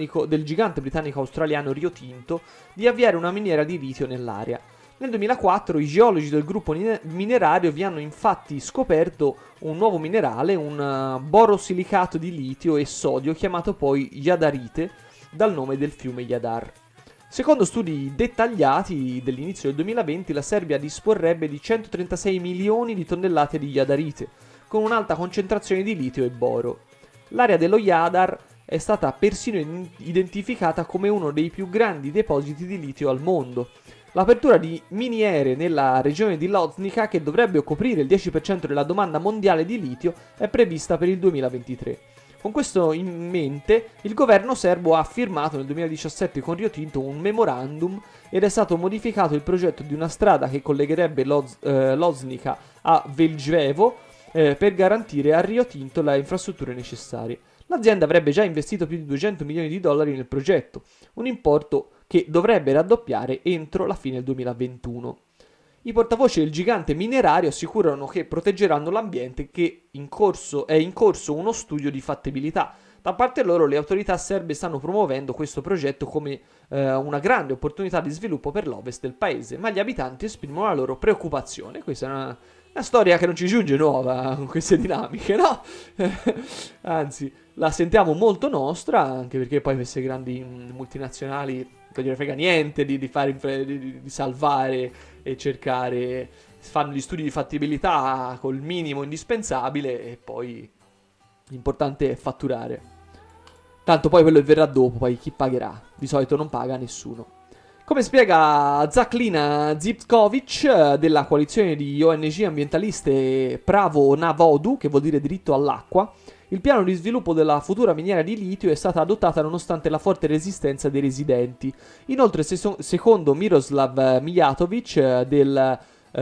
britannico-australiano Rio Tinto di avviare una miniera di litio nell'area. Nel 2004 i geologi del gruppo minerario vi hanno infatti scoperto un nuovo minerale, un borosilicato di litio e sodio chiamato poi Yadarite, dal nome del fiume Yadar. Secondo studi dettagliati dell'inizio del 2020, la Serbia disporrebbe di 136 milioni di tonnellate di Yadarite, con un'alta concentrazione di litio e boro. L'area dello Jadar è stata persino identificata come uno dei più grandi depositi di litio al mondo. L'apertura di miniere nella regione di Loznica, che dovrebbe coprire il 10% della domanda mondiale di litio, è prevista per il 2023. Con questo in mente, il governo serbo ha firmato nel 2017 con Rio Tinto un memorandum ed è stato modificato il progetto di una strada che collegherebbe Loznica a Veljevo per garantire a Rio Tinto le infrastrutture necessarie. L'azienda avrebbe già investito più di 200 milioni di dollari nel progetto, un importo che dovrebbe raddoppiare entro la fine del 2021. I portavoce del gigante minerario assicurano che proteggeranno l'ambiente, che è in corso uno studio di fattibilità. Da parte loro, le autorità serbe stanno promuovendo questo progetto come una grande opportunità di sviluppo per l'ovest del paese, ma gli abitanti esprimono la loro preoccupazione. Questa è una storia che non ci giunge nuova con queste dinamiche, no? Anzi, la sentiamo molto nostra, anche perché poi queste grandi multinazionali non gliene frega niente di salvare e cercare, fanno gli studi di fattibilità col minimo indispensabile e poi l'importante è fatturare. Tanto poi quello che verrà dopo, poi chi pagherà? Di solito non paga nessuno. Come spiega Zaklina Zivkovic della coalizione di ONG ambientaliste Pravo na Vodu, che vuol dire diritto all'acqua, il piano di sviluppo della futura miniera di litio è stata adottata nonostante la forte resistenza dei residenti. Inoltre, secondo Miroslav Mijatovic del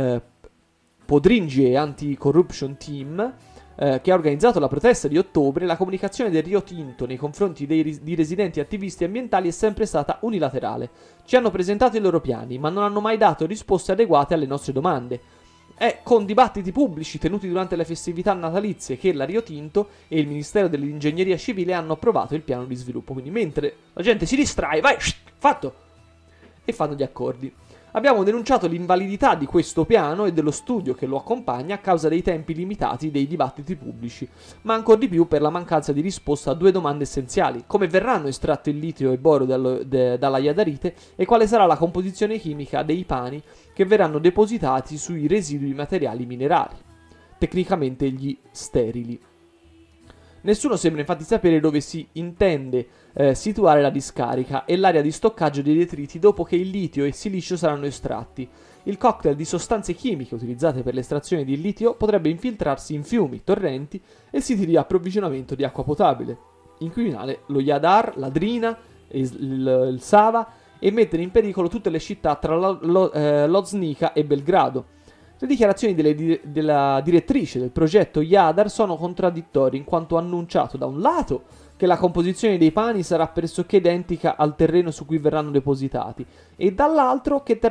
Podrinje Anti-Corruption Team, che ha organizzato la protesta di ottobre, la comunicazione del Rio Tinto nei confronti di residenti e attivisti ambientali è sempre stata unilaterale. Ci hanno presentato i loro piani, ma non hanno mai dato risposte adeguate alle nostre domande. È con dibattiti pubblici tenuti durante le festività natalizie che la Rio Tinto e il Ministero dell'Ingegneria Civile hanno approvato il piano di sviluppo. Quindi mentre la gente si distrae, vai, fatto! E fanno gli accordi. Abbiamo denunciato l'invalidità di questo piano e dello studio che lo accompagna a causa dei tempi limitati dei dibattiti pubblici, ma ancor di più per la mancanza di risposta a due domande essenziali: come verranno estratti il litio e il boro dalla Yadarite e quale sarà la composizione chimica dei pani che verranno depositati sui residui materiali minerari, tecnicamente gli sterili. Nessuno sembra infatti sapere dove si intende situare la discarica e l'area di stoccaggio dei detriti dopo che il litio e il silicio saranno estratti. Il cocktail di sostanze chimiche utilizzate per l'estrazione di litio potrebbe infiltrarsi in fiumi, torrenti e siti di approvvigionamento di acqua potabile, inquinare lo Jadar, la Drina, il Sava e mettere in pericolo tutte le città tra Loznica e Belgrado. Le dichiarazioni della direttrice del progetto Jadar sono contraddittorie, in quanto annunciato da un lato che la composizione dei pani sarà pressoché identica al terreno su cui verranno depositati e dall'altro che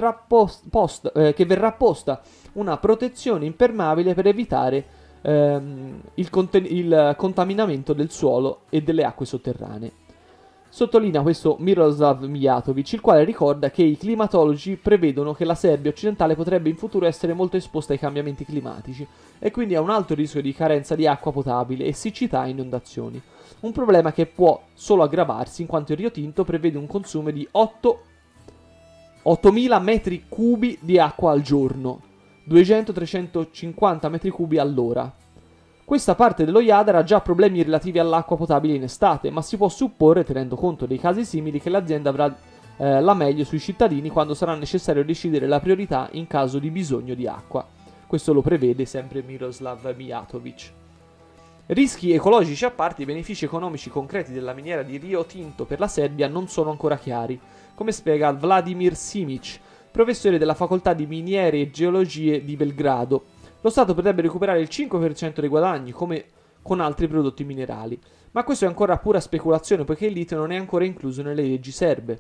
verrà posta una protezione impermeabile per evitare il contaminamento del suolo e delle acque sotterranee. Sottolinea questo Miroslav Mijatovic, il quale ricorda che i climatologi prevedono che la Serbia occidentale potrebbe in futuro essere molto esposta ai cambiamenti climatici e quindi ha un alto rischio di carenza di acqua potabile e siccità e inondazioni. Un problema che può solo aggravarsi in quanto il Rio Tinto prevede un consumo di 8.000 metri cubi di acqua al giorno, 200-350 metri cubi all'ora. Questa parte dello Jadar ha già problemi relativi all'acqua potabile in estate, ma si può supporre, tenendo conto dei casi simili, che l'azienda avrà la meglio sui cittadini quando sarà necessario decidere la priorità in caso di bisogno di acqua. Questo lo prevede sempre Miroslav Mijatovic. Rischi ecologici a parte, i benefici economici concreti della miniera di Rio Tinto per la Serbia non sono ancora chiari, come spiega Vladimir Simic, professore della facoltà di miniere e geologie di Belgrado. Lo Stato potrebbe recuperare il 5% dei guadagni, come con altri prodotti minerali, ma questo è ancora pura speculazione poiché il litio non è ancora incluso nelle leggi serbe.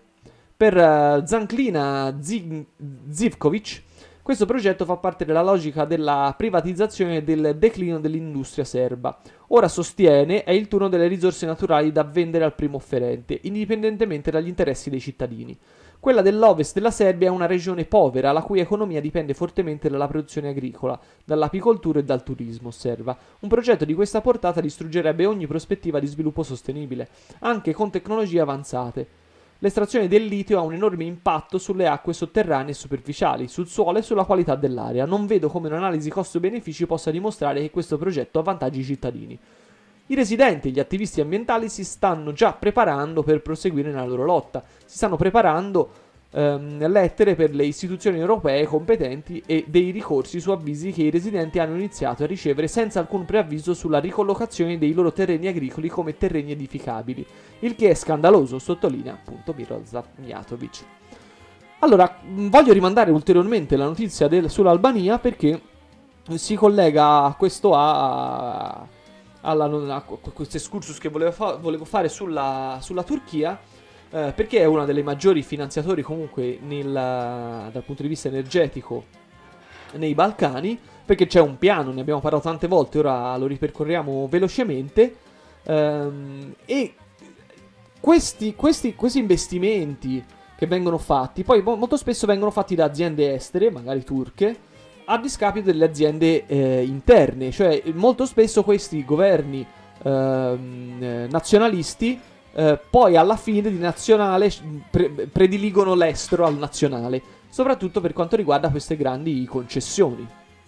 Per Zanklina Zivkovic, questo progetto fa parte della logica della privatizzazione e del declino dell'industria serba. Ora sostiene è il turno delle risorse naturali da vendere al primo offerente, indipendentemente dagli interessi dei cittadini. Quella dell'ovest della Serbia è una regione povera, la cui economia dipende fortemente dalla produzione agricola, dall'apicoltura e dal turismo, osserva. Un progetto di questa portata distruggerebbe ogni prospettiva di sviluppo sostenibile, anche con tecnologie avanzate. L'estrazione del litio ha un enorme impatto sulle acque sotterranee e superficiali, sul suolo e sulla qualità dell'aria. Non vedo come un'analisi costo-benefici possa dimostrare che questo progetto avvantaggi i cittadini. I residenti e gli attivisti ambientali si stanno già preparando per proseguire nella loro lotta. Si stanno preparando lettere per le istituzioni europee competenti e dei ricorsi su avvisi che i residenti hanno iniziato a ricevere senza alcun preavviso sulla ricollocazione dei loro terreni agricoli come terreni edificabili, il che è scandaloso, sottolinea appunto Miroslav Mijatovic. Allora, voglio rimandare ulteriormente la notizia sull'Albania perché si collega a questo a questo excursus che volevo fare sulla Turchia, perché è una delle maggiori finanziatori comunque dal punto di vista energetico nei Balcani, perché c'è un piano, ne abbiamo parlato tante volte, ora lo ripercorriamo velocemente, e questi investimenti che vengono fatti poi molto spesso vengono fatti da aziende estere, magari turche, a discapito delle aziende interne, cioè molto spesso questi governi nazionalisti poi alla fine di nazionale prediligono l'estero al nazionale, soprattutto per quanto riguarda queste grandi concessioni.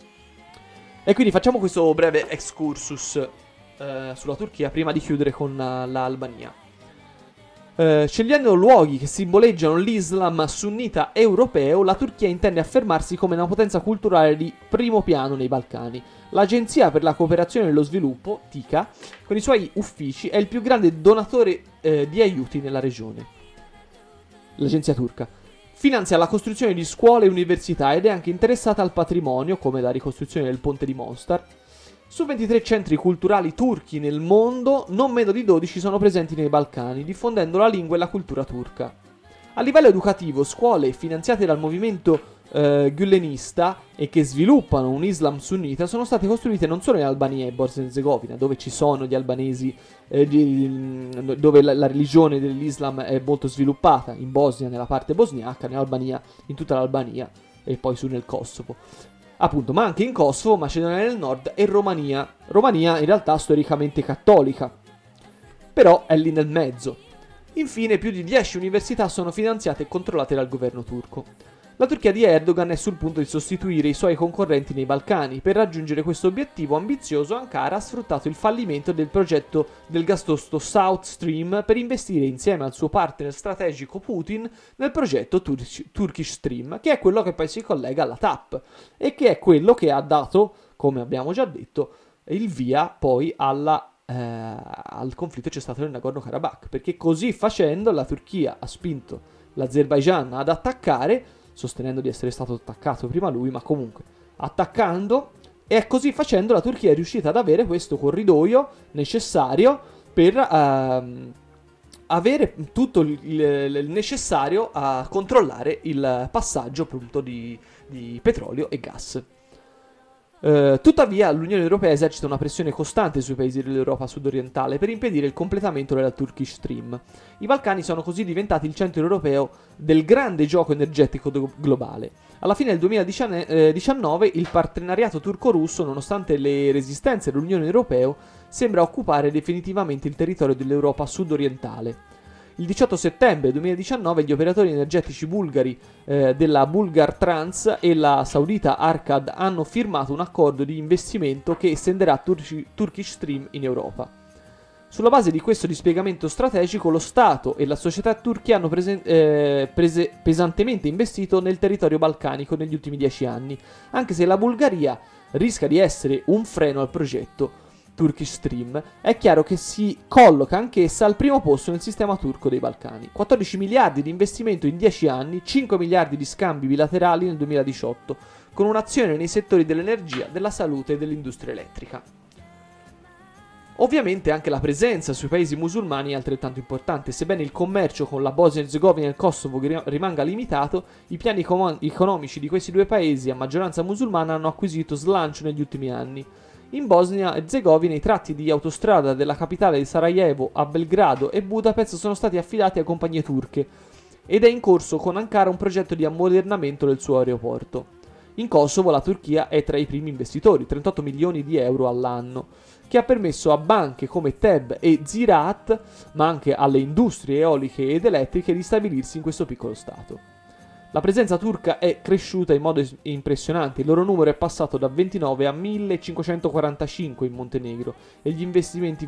E quindi facciamo questo breve excursus sulla Turchia prima di chiudere con l'Albania. Scegliendo luoghi che simboleggiano l'Islam sunnita europeo, la Turchia intende affermarsi come una potenza culturale di primo piano nei Balcani. L'Agenzia per la cooperazione e lo sviluppo, TICA, con i suoi uffici, è il più grande donatore di aiuti nella regione. L'agenzia turca finanzia la costruzione di scuole e università ed è anche interessata al patrimonio, come la ricostruzione del ponte di Mostar. Su 23 centri culturali turchi nel mondo, non meno di 12 sono presenti nei Balcani, diffondendo la lingua e la cultura turca. A livello educativo, scuole finanziate dal movimento gülenista e che sviluppano un Islam sunnita sono state costruite non solo in Albania e Bosnia e Herzegovina, dove ci sono gli albanesi, dove la religione dell'Islam è molto sviluppata, in Bosnia nella parte bosniaca, in Albania in tutta l'Albania e poi su nel Kosovo. Appunto, ma anche in Kosovo, Macedonia del Nord e Romania. Romania in realtà storicamente cattolica, però è lì nel mezzo. Infine, più di 10 università sono finanziate e controllate dal governo turco. La Turchia di Erdogan è sul punto di sostituire i suoi concorrenti nei Balcani. Per raggiungere questo obiettivo ambizioso, Ankara ha sfruttato il fallimento del progetto del gasdosto South Stream per investire insieme al suo partner strategico Putin nel progetto Turkish Stream, che è quello che poi si collega alla TAP e che è quello che ha dato, come abbiamo già detto, il via poi al conflitto c'è stato nel Nagorno-Karabakh, perché così facendo la Turchia ha spinto l'Azerbaigian ad attaccare, sostenendo di essere stato attaccato prima lui, ma comunque attaccando, e così facendo la Turchia è riuscita ad avere questo corridoio necessario per avere tutto il necessario a controllare il passaggio appunto di petrolio e gas. Tuttavia l'Unione Europea esercita una pressione costante sui paesi dell'Europa sudorientale per impedire il completamento della Turkish Stream. I Balcani sono così diventati il centro europeo del grande gioco energetico globale. Alla fine del 2019 il partenariato turco-russo, nonostante le resistenze dell'Unione Europea, sembra occupare definitivamente il territorio dell'Europa sudorientale. Il 18 settembre 2019 gli operatori energetici bulgari della Bulgar Trans e la saudita Arcad hanno firmato un accordo di investimento che estenderà Turkish Stream in Europa. Sulla base di questo dispiegamento strategico, lo Stato e la società turchi hanno pesantemente investito nel territorio balcanico negli ultimi 10 anni, anche se la Bulgaria rischia di essere un freno al progetto Turkish Stream. È chiaro che si colloca anch'essa al primo posto nel sistema turco dei Balcani. 14 miliardi di investimento in 10 anni, 5 miliardi di scambi bilaterali nel 2018, con un'azione nei settori dell'energia, della salute e dell'industria elettrica. Ovviamente anche la presenza sui paesi musulmani è altrettanto importante. Sebbene il commercio con la Bosnia-Herzegovina e il Kosovo rimanga limitato, i piani economici di questi due paesi a maggioranza musulmana hanno acquisito slancio negli ultimi anni. In Bosnia-Herzegovina i tratti di autostrada della capitale di Sarajevo a Belgrado e Budapest sono stati affidati a compagnie turche ed è in corso con Ankara un progetto di ammodernamento del suo aeroporto. In Kosovo la Turchia è tra i primi investitori, 38 milioni di euro all'anno, che ha permesso a banche come TEB e Ziraat, ma anche alle industrie eoliche ed elettriche, di stabilirsi in questo piccolo stato. La presenza turca è cresciuta in modo impressionante, il loro numero è passato da 29 a 1545 in Montenegro e gli investimenti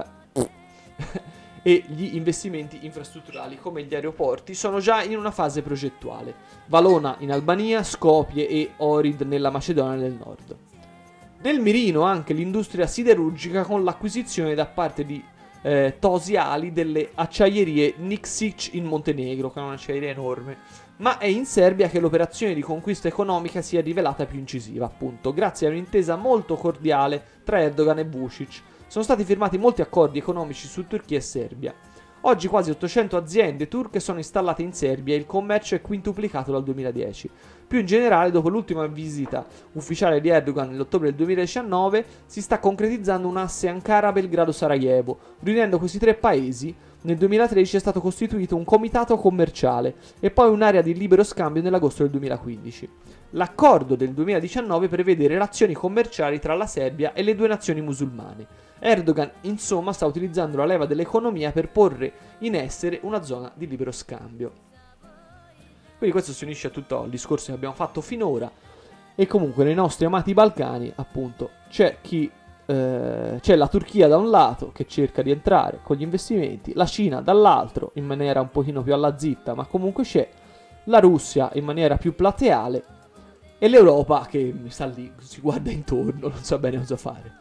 infrastrutturali come gli aeroporti sono già in una fase progettuale. Valona in Albania, Skopje e Ohrid nella Macedonia del Nord. Nel mirino anche l'industria siderurgica con l'acquisizione da parte di Tosi Ali delle acciaierie Nikšić in Montenegro, che è un'acciaieria enorme, ma è in Serbia che l'operazione di conquista economica si è rivelata più incisiva, appunto, grazie a un'intesa molto cordiale tra Erdogan e Vučić. Sono stati firmati molti accordi economici su Turchia e Serbia. Oggi quasi 800 aziende turche sono installate in Serbia e il commercio è quintuplicato dal 2010. Più in generale, dopo l'ultima visita ufficiale di Erdogan nell'ottobre del 2019, si sta concretizzando un asse Ankara-Belgrado-Sarajevo. Riunendo questi tre paesi, nel 2013 è stato costituito un comitato commerciale e poi un'area di libero scambio nell'agosto del 2015. L'accordo del 2019 prevede relazioni commerciali tra la Serbia e le due nazioni musulmane. Erdogan, insomma, sta utilizzando la leva dell'economia per porre in essere una zona di libero scambio. Quindi questo si unisce a tutto il discorso che abbiamo fatto finora. E comunque nei nostri amati Balcani, appunto, c'è la Turchia da un lato che cerca di entrare con gli investimenti, la Cina dall'altro in maniera un pochino più alla zitta, ma comunque c'è, la Russia in maniera più plateale e l'Europa che sta lì, si guarda intorno, non sa bene cosa fare.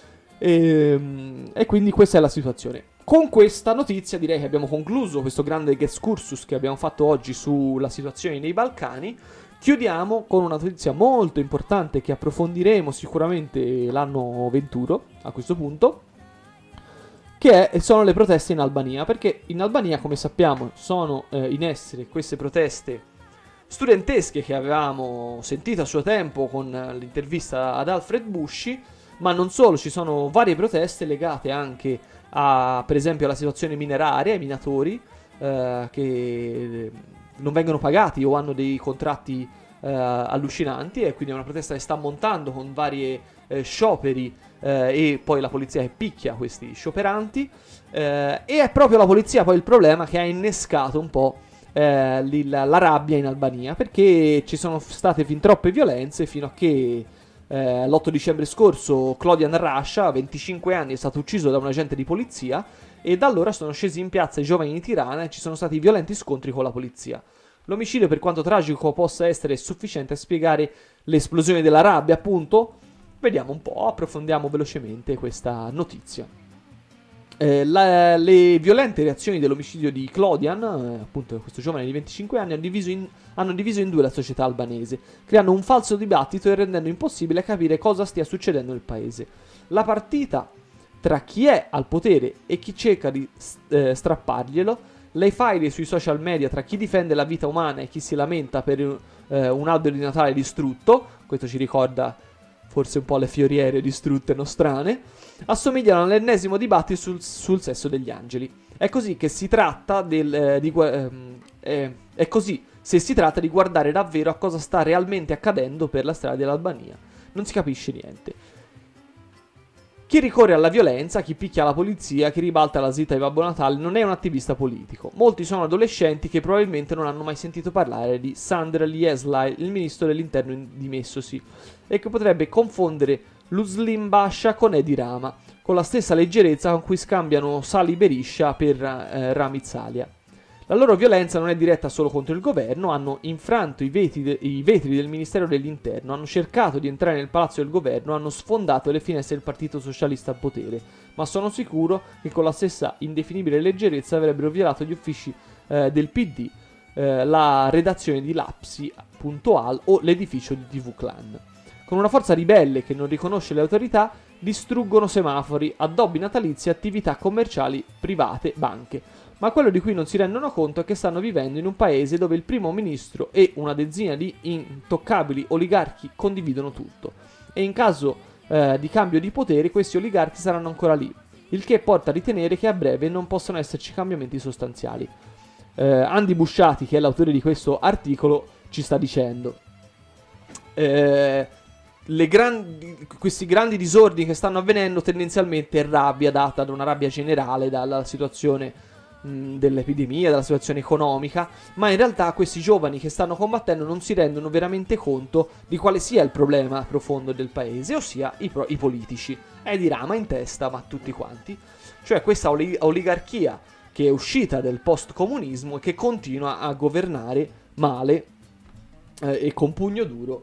E quindi questa è la situazione. Con questa notizia direi che abbiamo concluso questo grande excursus che abbiamo fatto oggi sulla situazione nei Balcani. Chiudiamo con una notizia molto importante che approfondiremo sicuramente l'anno venturo a questo punto, che sono le proteste in Albania, perché in Albania, come sappiamo, sono in essere queste proteste studentesche che avevamo sentito a suo tempo con l'intervista ad Alfred Busci. Ma non solo, ci sono varie proteste legate anche a, per esempio, alla situazione mineraria, ai minatori che non vengono pagati o hanno dei contratti allucinanti, e quindi è una protesta che sta montando con vari scioperi e poi la polizia che picchia questi scioperanti, e è proprio la polizia poi il problema che ha innescato un po' la rabbia in Albania, perché ci sono state fin troppe violenze fino a che l'8 dicembre scorso Klodian Rasha, 25 anni, è stato ucciso da un agente di polizia, e da allora sono scesi in piazza i giovani di Tirana e ci sono stati violenti scontri con la polizia. L'omicidio, per quanto tragico possa essere, è sufficiente a spiegare l'esplosione della rabbia, appunto? Vediamo un po', approfondiamo velocemente questa notizia. Le violente reazioni dell'omicidio di Klodian, appunto questo giovane di 25 anni, hanno diviso in due la società albanese, creando un falso dibattito e rendendo impossibile capire cosa stia succedendo nel paese. La partita tra chi è al potere e chi cerca di strapparglielo, le faide sui social media tra chi difende la vita umana e chi si lamenta per un albero di Natale distrutto, questo ci ricorda forse un po' le fioriere distrutte nostrane, assomigliano all'ennesimo dibattito sul sesso degli angeli. È così che si tratta è così se si tratta di guardare davvero a cosa sta realmente accadendo per la strada dell'Albania. Non si capisce niente. Chi ricorre alla violenza, chi picchia la polizia, chi ribalta la slitta di Babbo Natale non è un attivista politico. Molti sono adolescenti che probabilmente non hanno mai sentito parlare di Sandra Lieslai, il ministro dell'interno dimessosi, e che potrebbe confondere Luslim Basha con Edi Rama, con la stessa leggerezza con cui scambiano Sali Berisha per Ramit Salia. La loro violenza non è diretta solo contro il governo, hanno infranto i vetri del Ministero dell'Interno, hanno cercato di entrare nel palazzo del governo, hanno sfondato le finestre del Partito Socialista al potere, ma sono sicuro che con la stessa indefinibile leggerezza avrebbero violato gli uffici del PD, la redazione di Lapsi.al o l'edificio di TV Clan. Con una forza ribelle che non riconosce le autorità, distruggono semafori, addobbi natalizi, attività commerciali, private, banche. Ma quello di cui non si rendono conto è che stanno vivendo in un paese dove il primo ministro e una dozzina di intoccabili oligarchi condividono tutto. E in caso di cambio di potere questi oligarchi saranno ancora lì, il che porta a ritenere che a breve non possono esserci cambiamenti sostanziali. Andy Busciati, che è l'autore di questo articolo, ci sta dicendo: questi grandi disordini che stanno avvenendo tendenzialmente è rabbia data da una rabbia generale dalla situazione dell'epidemia, dalla situazione economica, ma in realtà questi giovani che stanno combattendo non si rendono veramente conto di quale sia il problema profondo del paese, ossia i politici. Edi Rama in testa, ma tutti quanti. Cioè questa oligarchia che è uscita del post-comunismo e che continua a governare male e con pugno duro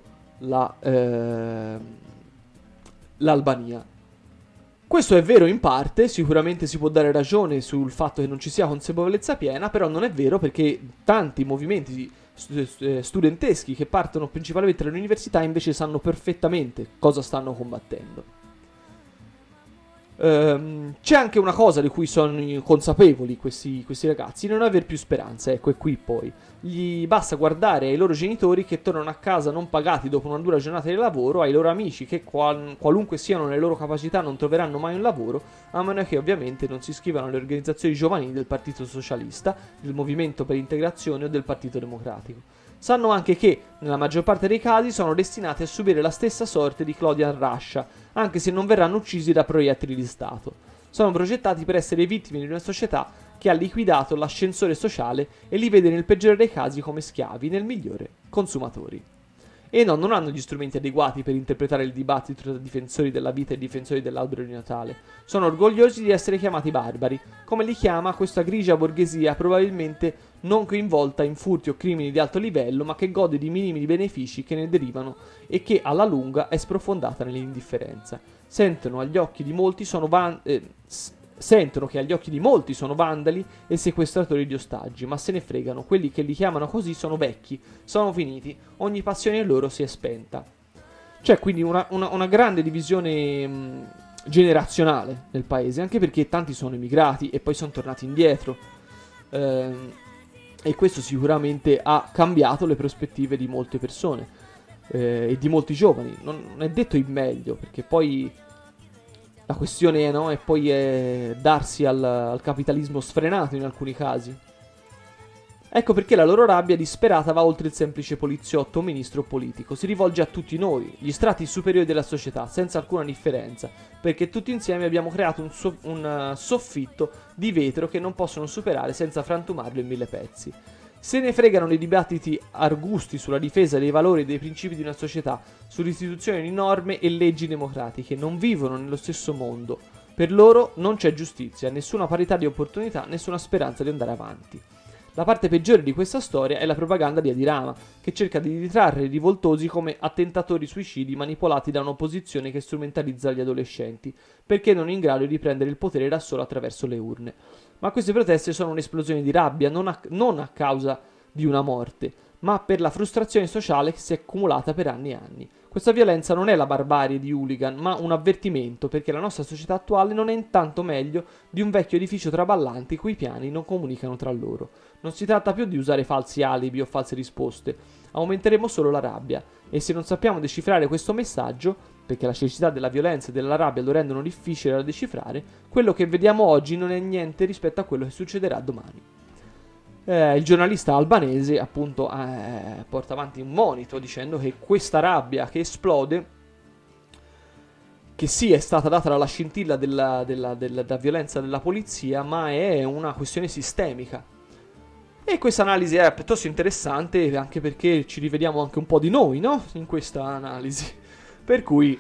l'Albania. Questo è vero in parte, sicuramente si può dare ragione sul fatto che non ci sia consapevolezza piena, però non è vero perché tanti movimenti studenteschi che partono principalmente dall'università invece sanno perfettamente cosa stanno combattendo. C'è anche una cosa di cui sono consapevoli questi ragazzi: non aver più speranza. Ecco, e qui poi gli basta guardare ai loro genitori che tornano a casa non pagati dopo una dura giornata di lavoro, ai loro amici che qualunque siano le loro capacità non troveranno mai un lavoro, a meno che ovviamente non si iscrivano alle organizzazioni giovanili del Partito Socialista, del Movimento per l'Integrazione o del Partito Democratico. Sanno anche che, nella maggior parte dei casi, sono destinati a subire la stessa sorte di Claudian Rascia, anche se non verranno uccisi da proiettili di Stato. Sono progettati per essere vittime di una società che ha liquidato l'ascensore sociale e li vede nel peggiore dei casi come schiavi, nel migliore consumatori. E no, non hanno gli strumenti adeguati per interpretare il dibattito tra difensori della vita e difensori dell'albero di Natale. Sono orgogliosi di essere chiamati barbari, come li chiama questa grigia borghesia probabilmente non coinvolta in furti o crimini di alto livello, ma che gode di minimi benefici che ne derivano e che alla lunga è sprofondata nell'indifferenza. Sentono che agli occhi di molti sono vandali e sequestratori di ostaggi, ma se ne fregano, quelli che li chiamano così sono vecchi, sono finiti, ogni passione loro si è spenta. C'è quindi una grande divisione generazionale nel paese, anche perché tanti sono emigrati e poi sono tornati indietro, e questo sicuramente ha cambiato le prospettive di molte persone e di molti giovani. Non è detto in meglio, perché poi la questione è poi darsi al capitalismo sfrenato in alcuni casi. Ecco perché la loro rabbia disperata va oltre il semplice poliziotto o ministro politico, si rivolge a tutti noi, gli strati superiori della società, senza alcuna differenza, perché tutti insieme abbiamo creato un soffitto di vetro che non possono superare senza frantumarlo in 1000 pezzi. Se ne fregano dei dibattiti argusti sulla difesa dei valori e dei principi di una società, sull'istituzione di norme e leggi democratiche, non vivono nello stesso mondo. Per loro non c'è giustizia, nessuna parità di opportunità, nessuna speranza di andare avanti. La parte peggiore di questa storia è la propaganda di Edi Rama, che cerca di ritrarre i rivoltosi come attentatori suicidi manipolati da un'opposizione che strumentalizza gli adolescenti, perché non in grado di prendere il potere da solo attraverso le urne. Ma queste proteste sono un'esplosione di rabbia, non a causa di una morte, ma per la frustrazione sociale che si è accumulata per anni e anni. Questa violenza non è la barbarie di hooligan, ma un avvertimento, perché la nostra società attuale non è intanto meglio di un vecchio edificio traballante i cui piani non comunicano tra loro. Non si tratta più di usare falsi alibi o false risposte. aumenteremo solo la rabbia. E se non sappiamo decifrare questo messaggio, perché la cecità della violenza e della rabbia lo rendono difficile da decifrare, quello che vediamo oggi non è niente rispetto a quello che succederà domani. Il giornalista albanese appunto porta avanti un monito dicendo che questa rabbia che esplode, che sì è stata data dalla scintilla della violenza della polizia, ma è una questione sistemica. E questa analisi è piuttosto interessante, anche perché ci rivediamo anche un po' di noi, no? In questa analisi. Per cui,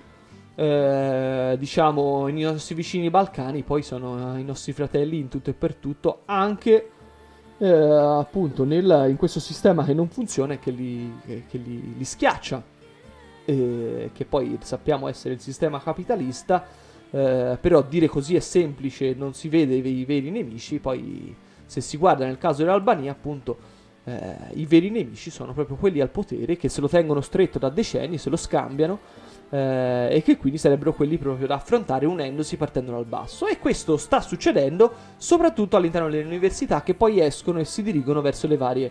diciamo, i nostri vicini balcani poi sono i nostri fratelli in tutto e per tutto, anche appunto in questo sistema che non funziona e che li schiaccia, che poi sappiamo essere il sistema capitalista, però dire così è semplice, non si vede i veri nemici. Poi se si guarda nel caso dell'Albania, appunto, i veri nemici sono proprio quelli al potere, che se lo tengono stretto da decenni, se lo scambiano, e che quindi sarebbero quelli proprio da affrontare unendosi, partendo dal basso. E questo sta succedendo soprattutto all'interno delle università, che poi escono e si dirigono verso le varie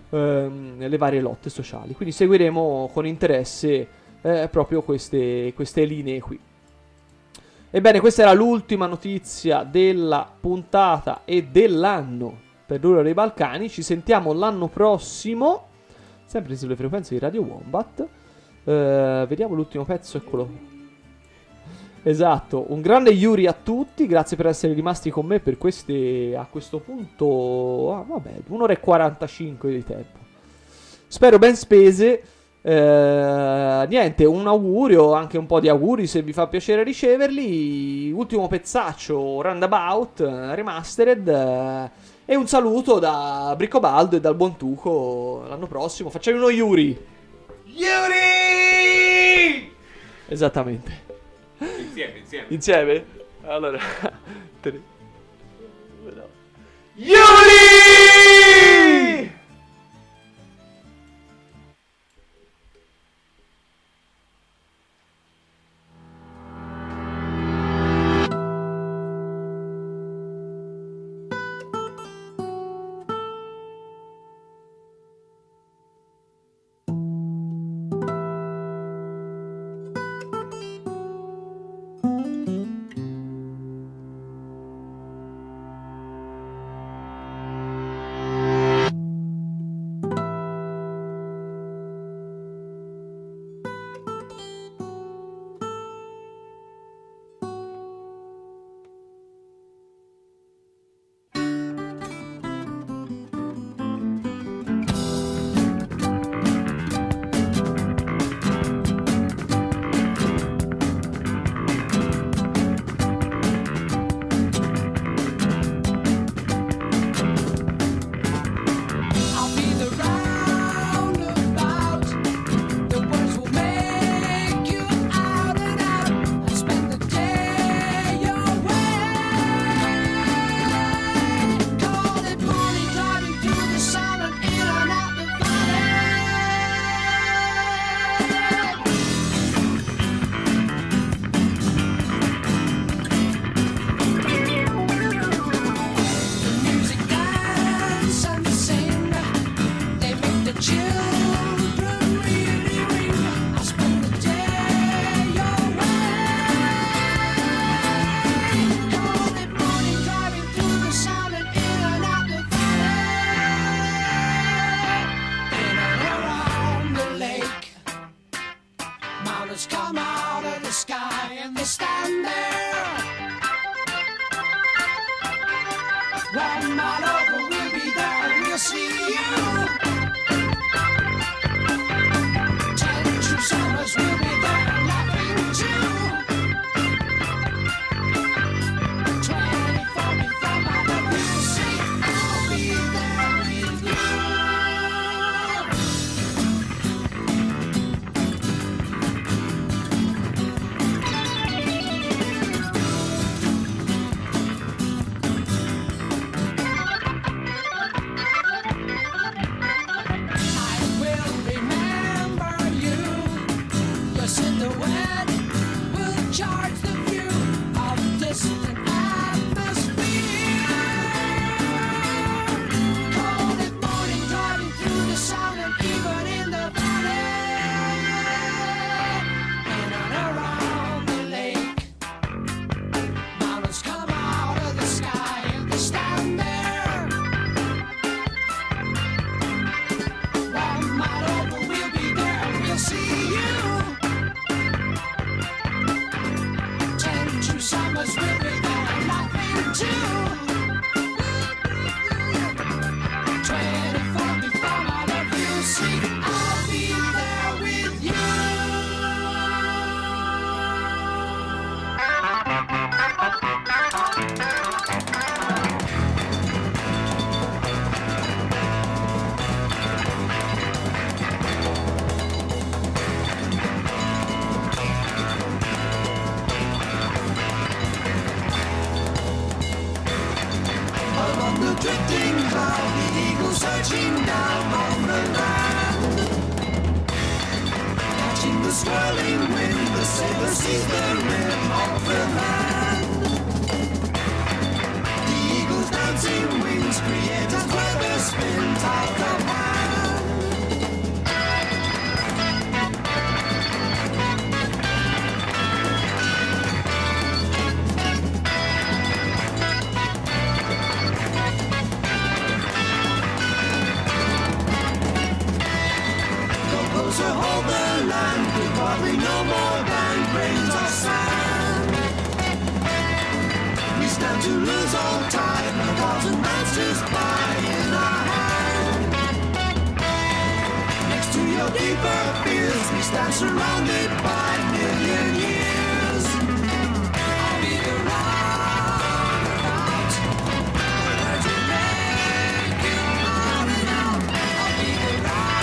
lotte sociali. Quindi seguiremo con interesse proprio queste linee qui. Ebbene, questa era l'ultima notizia della puntata e dell'anno per l'Ura dei Balcani. Ci sentiamo l'anno prossimo, sempre sulle frequenze di Radio Wombat. Vediamo l'ultimo pezzo, eccolo. Esatto, un grande Yuri a tutti, grazie per essere rimasti con me per queste, a questo punto, vabbè, 1 ora e 45 di tempo. Spero ben spese. Niente, un augurio, anche un po' di auguri se vi fa piacere riceverli. Ultimo pezzaccio, Roundabout Remastered, e un saluto da Bricobaldo e dal buon Tuco. L'anno prossimo facciamo uno Yuri. Esattamente. Insieme? Allora Yuri! Come out of the sky and they stand there. 1 mile over, we'll be there and we'll see you. 10 true summers, we'll be there laughing too. 24 before my love, you'll see I'll be there with you. Charge the view of distant atmosphere. Cold at morning, driving through the sun, and even in the swirling wind, the sailor sees the rim of the land. The eagle's dancing wings create a clever spin, tight of hand. To hold the land with probably no more than grains of sand. We stand to lose all time, 1,000 monsters by in our hand. Next to your deeper fears, we stand surrounded by million years. I'll be the roundabout, where to make you out and out. I'll be the roundabout.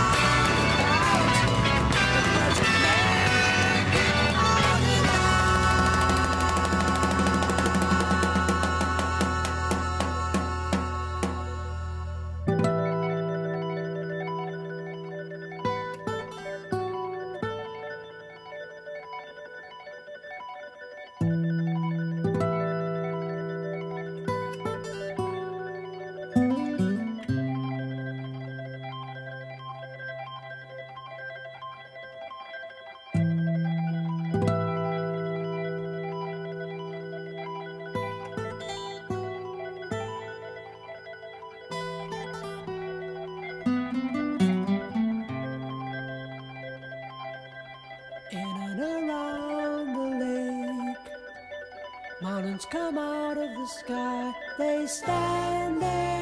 Mountains come out of the sky, they stand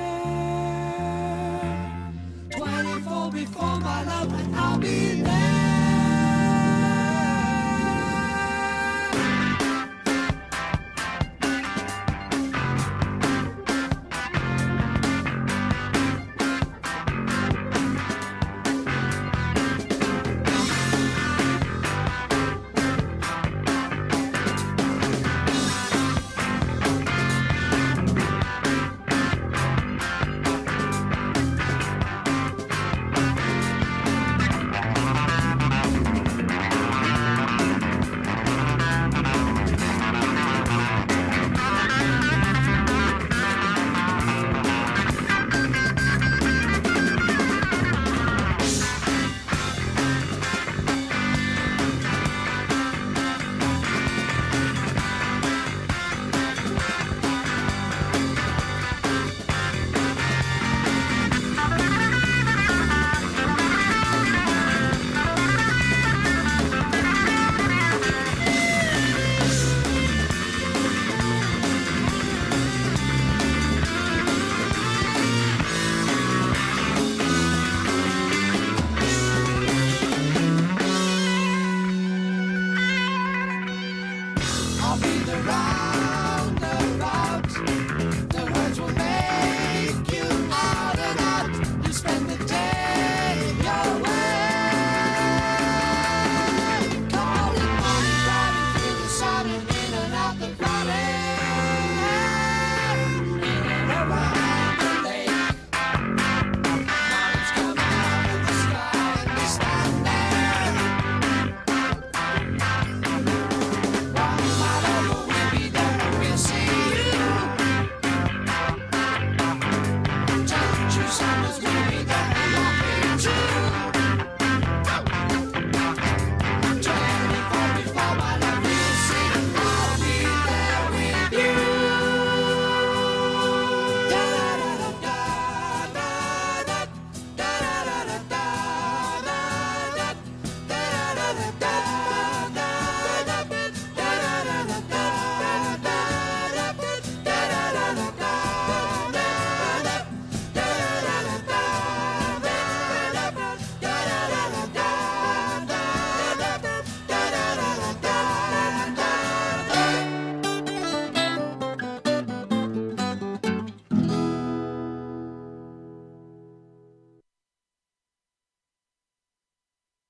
there. 24 before my love, and I'll be there. I'll be the ride.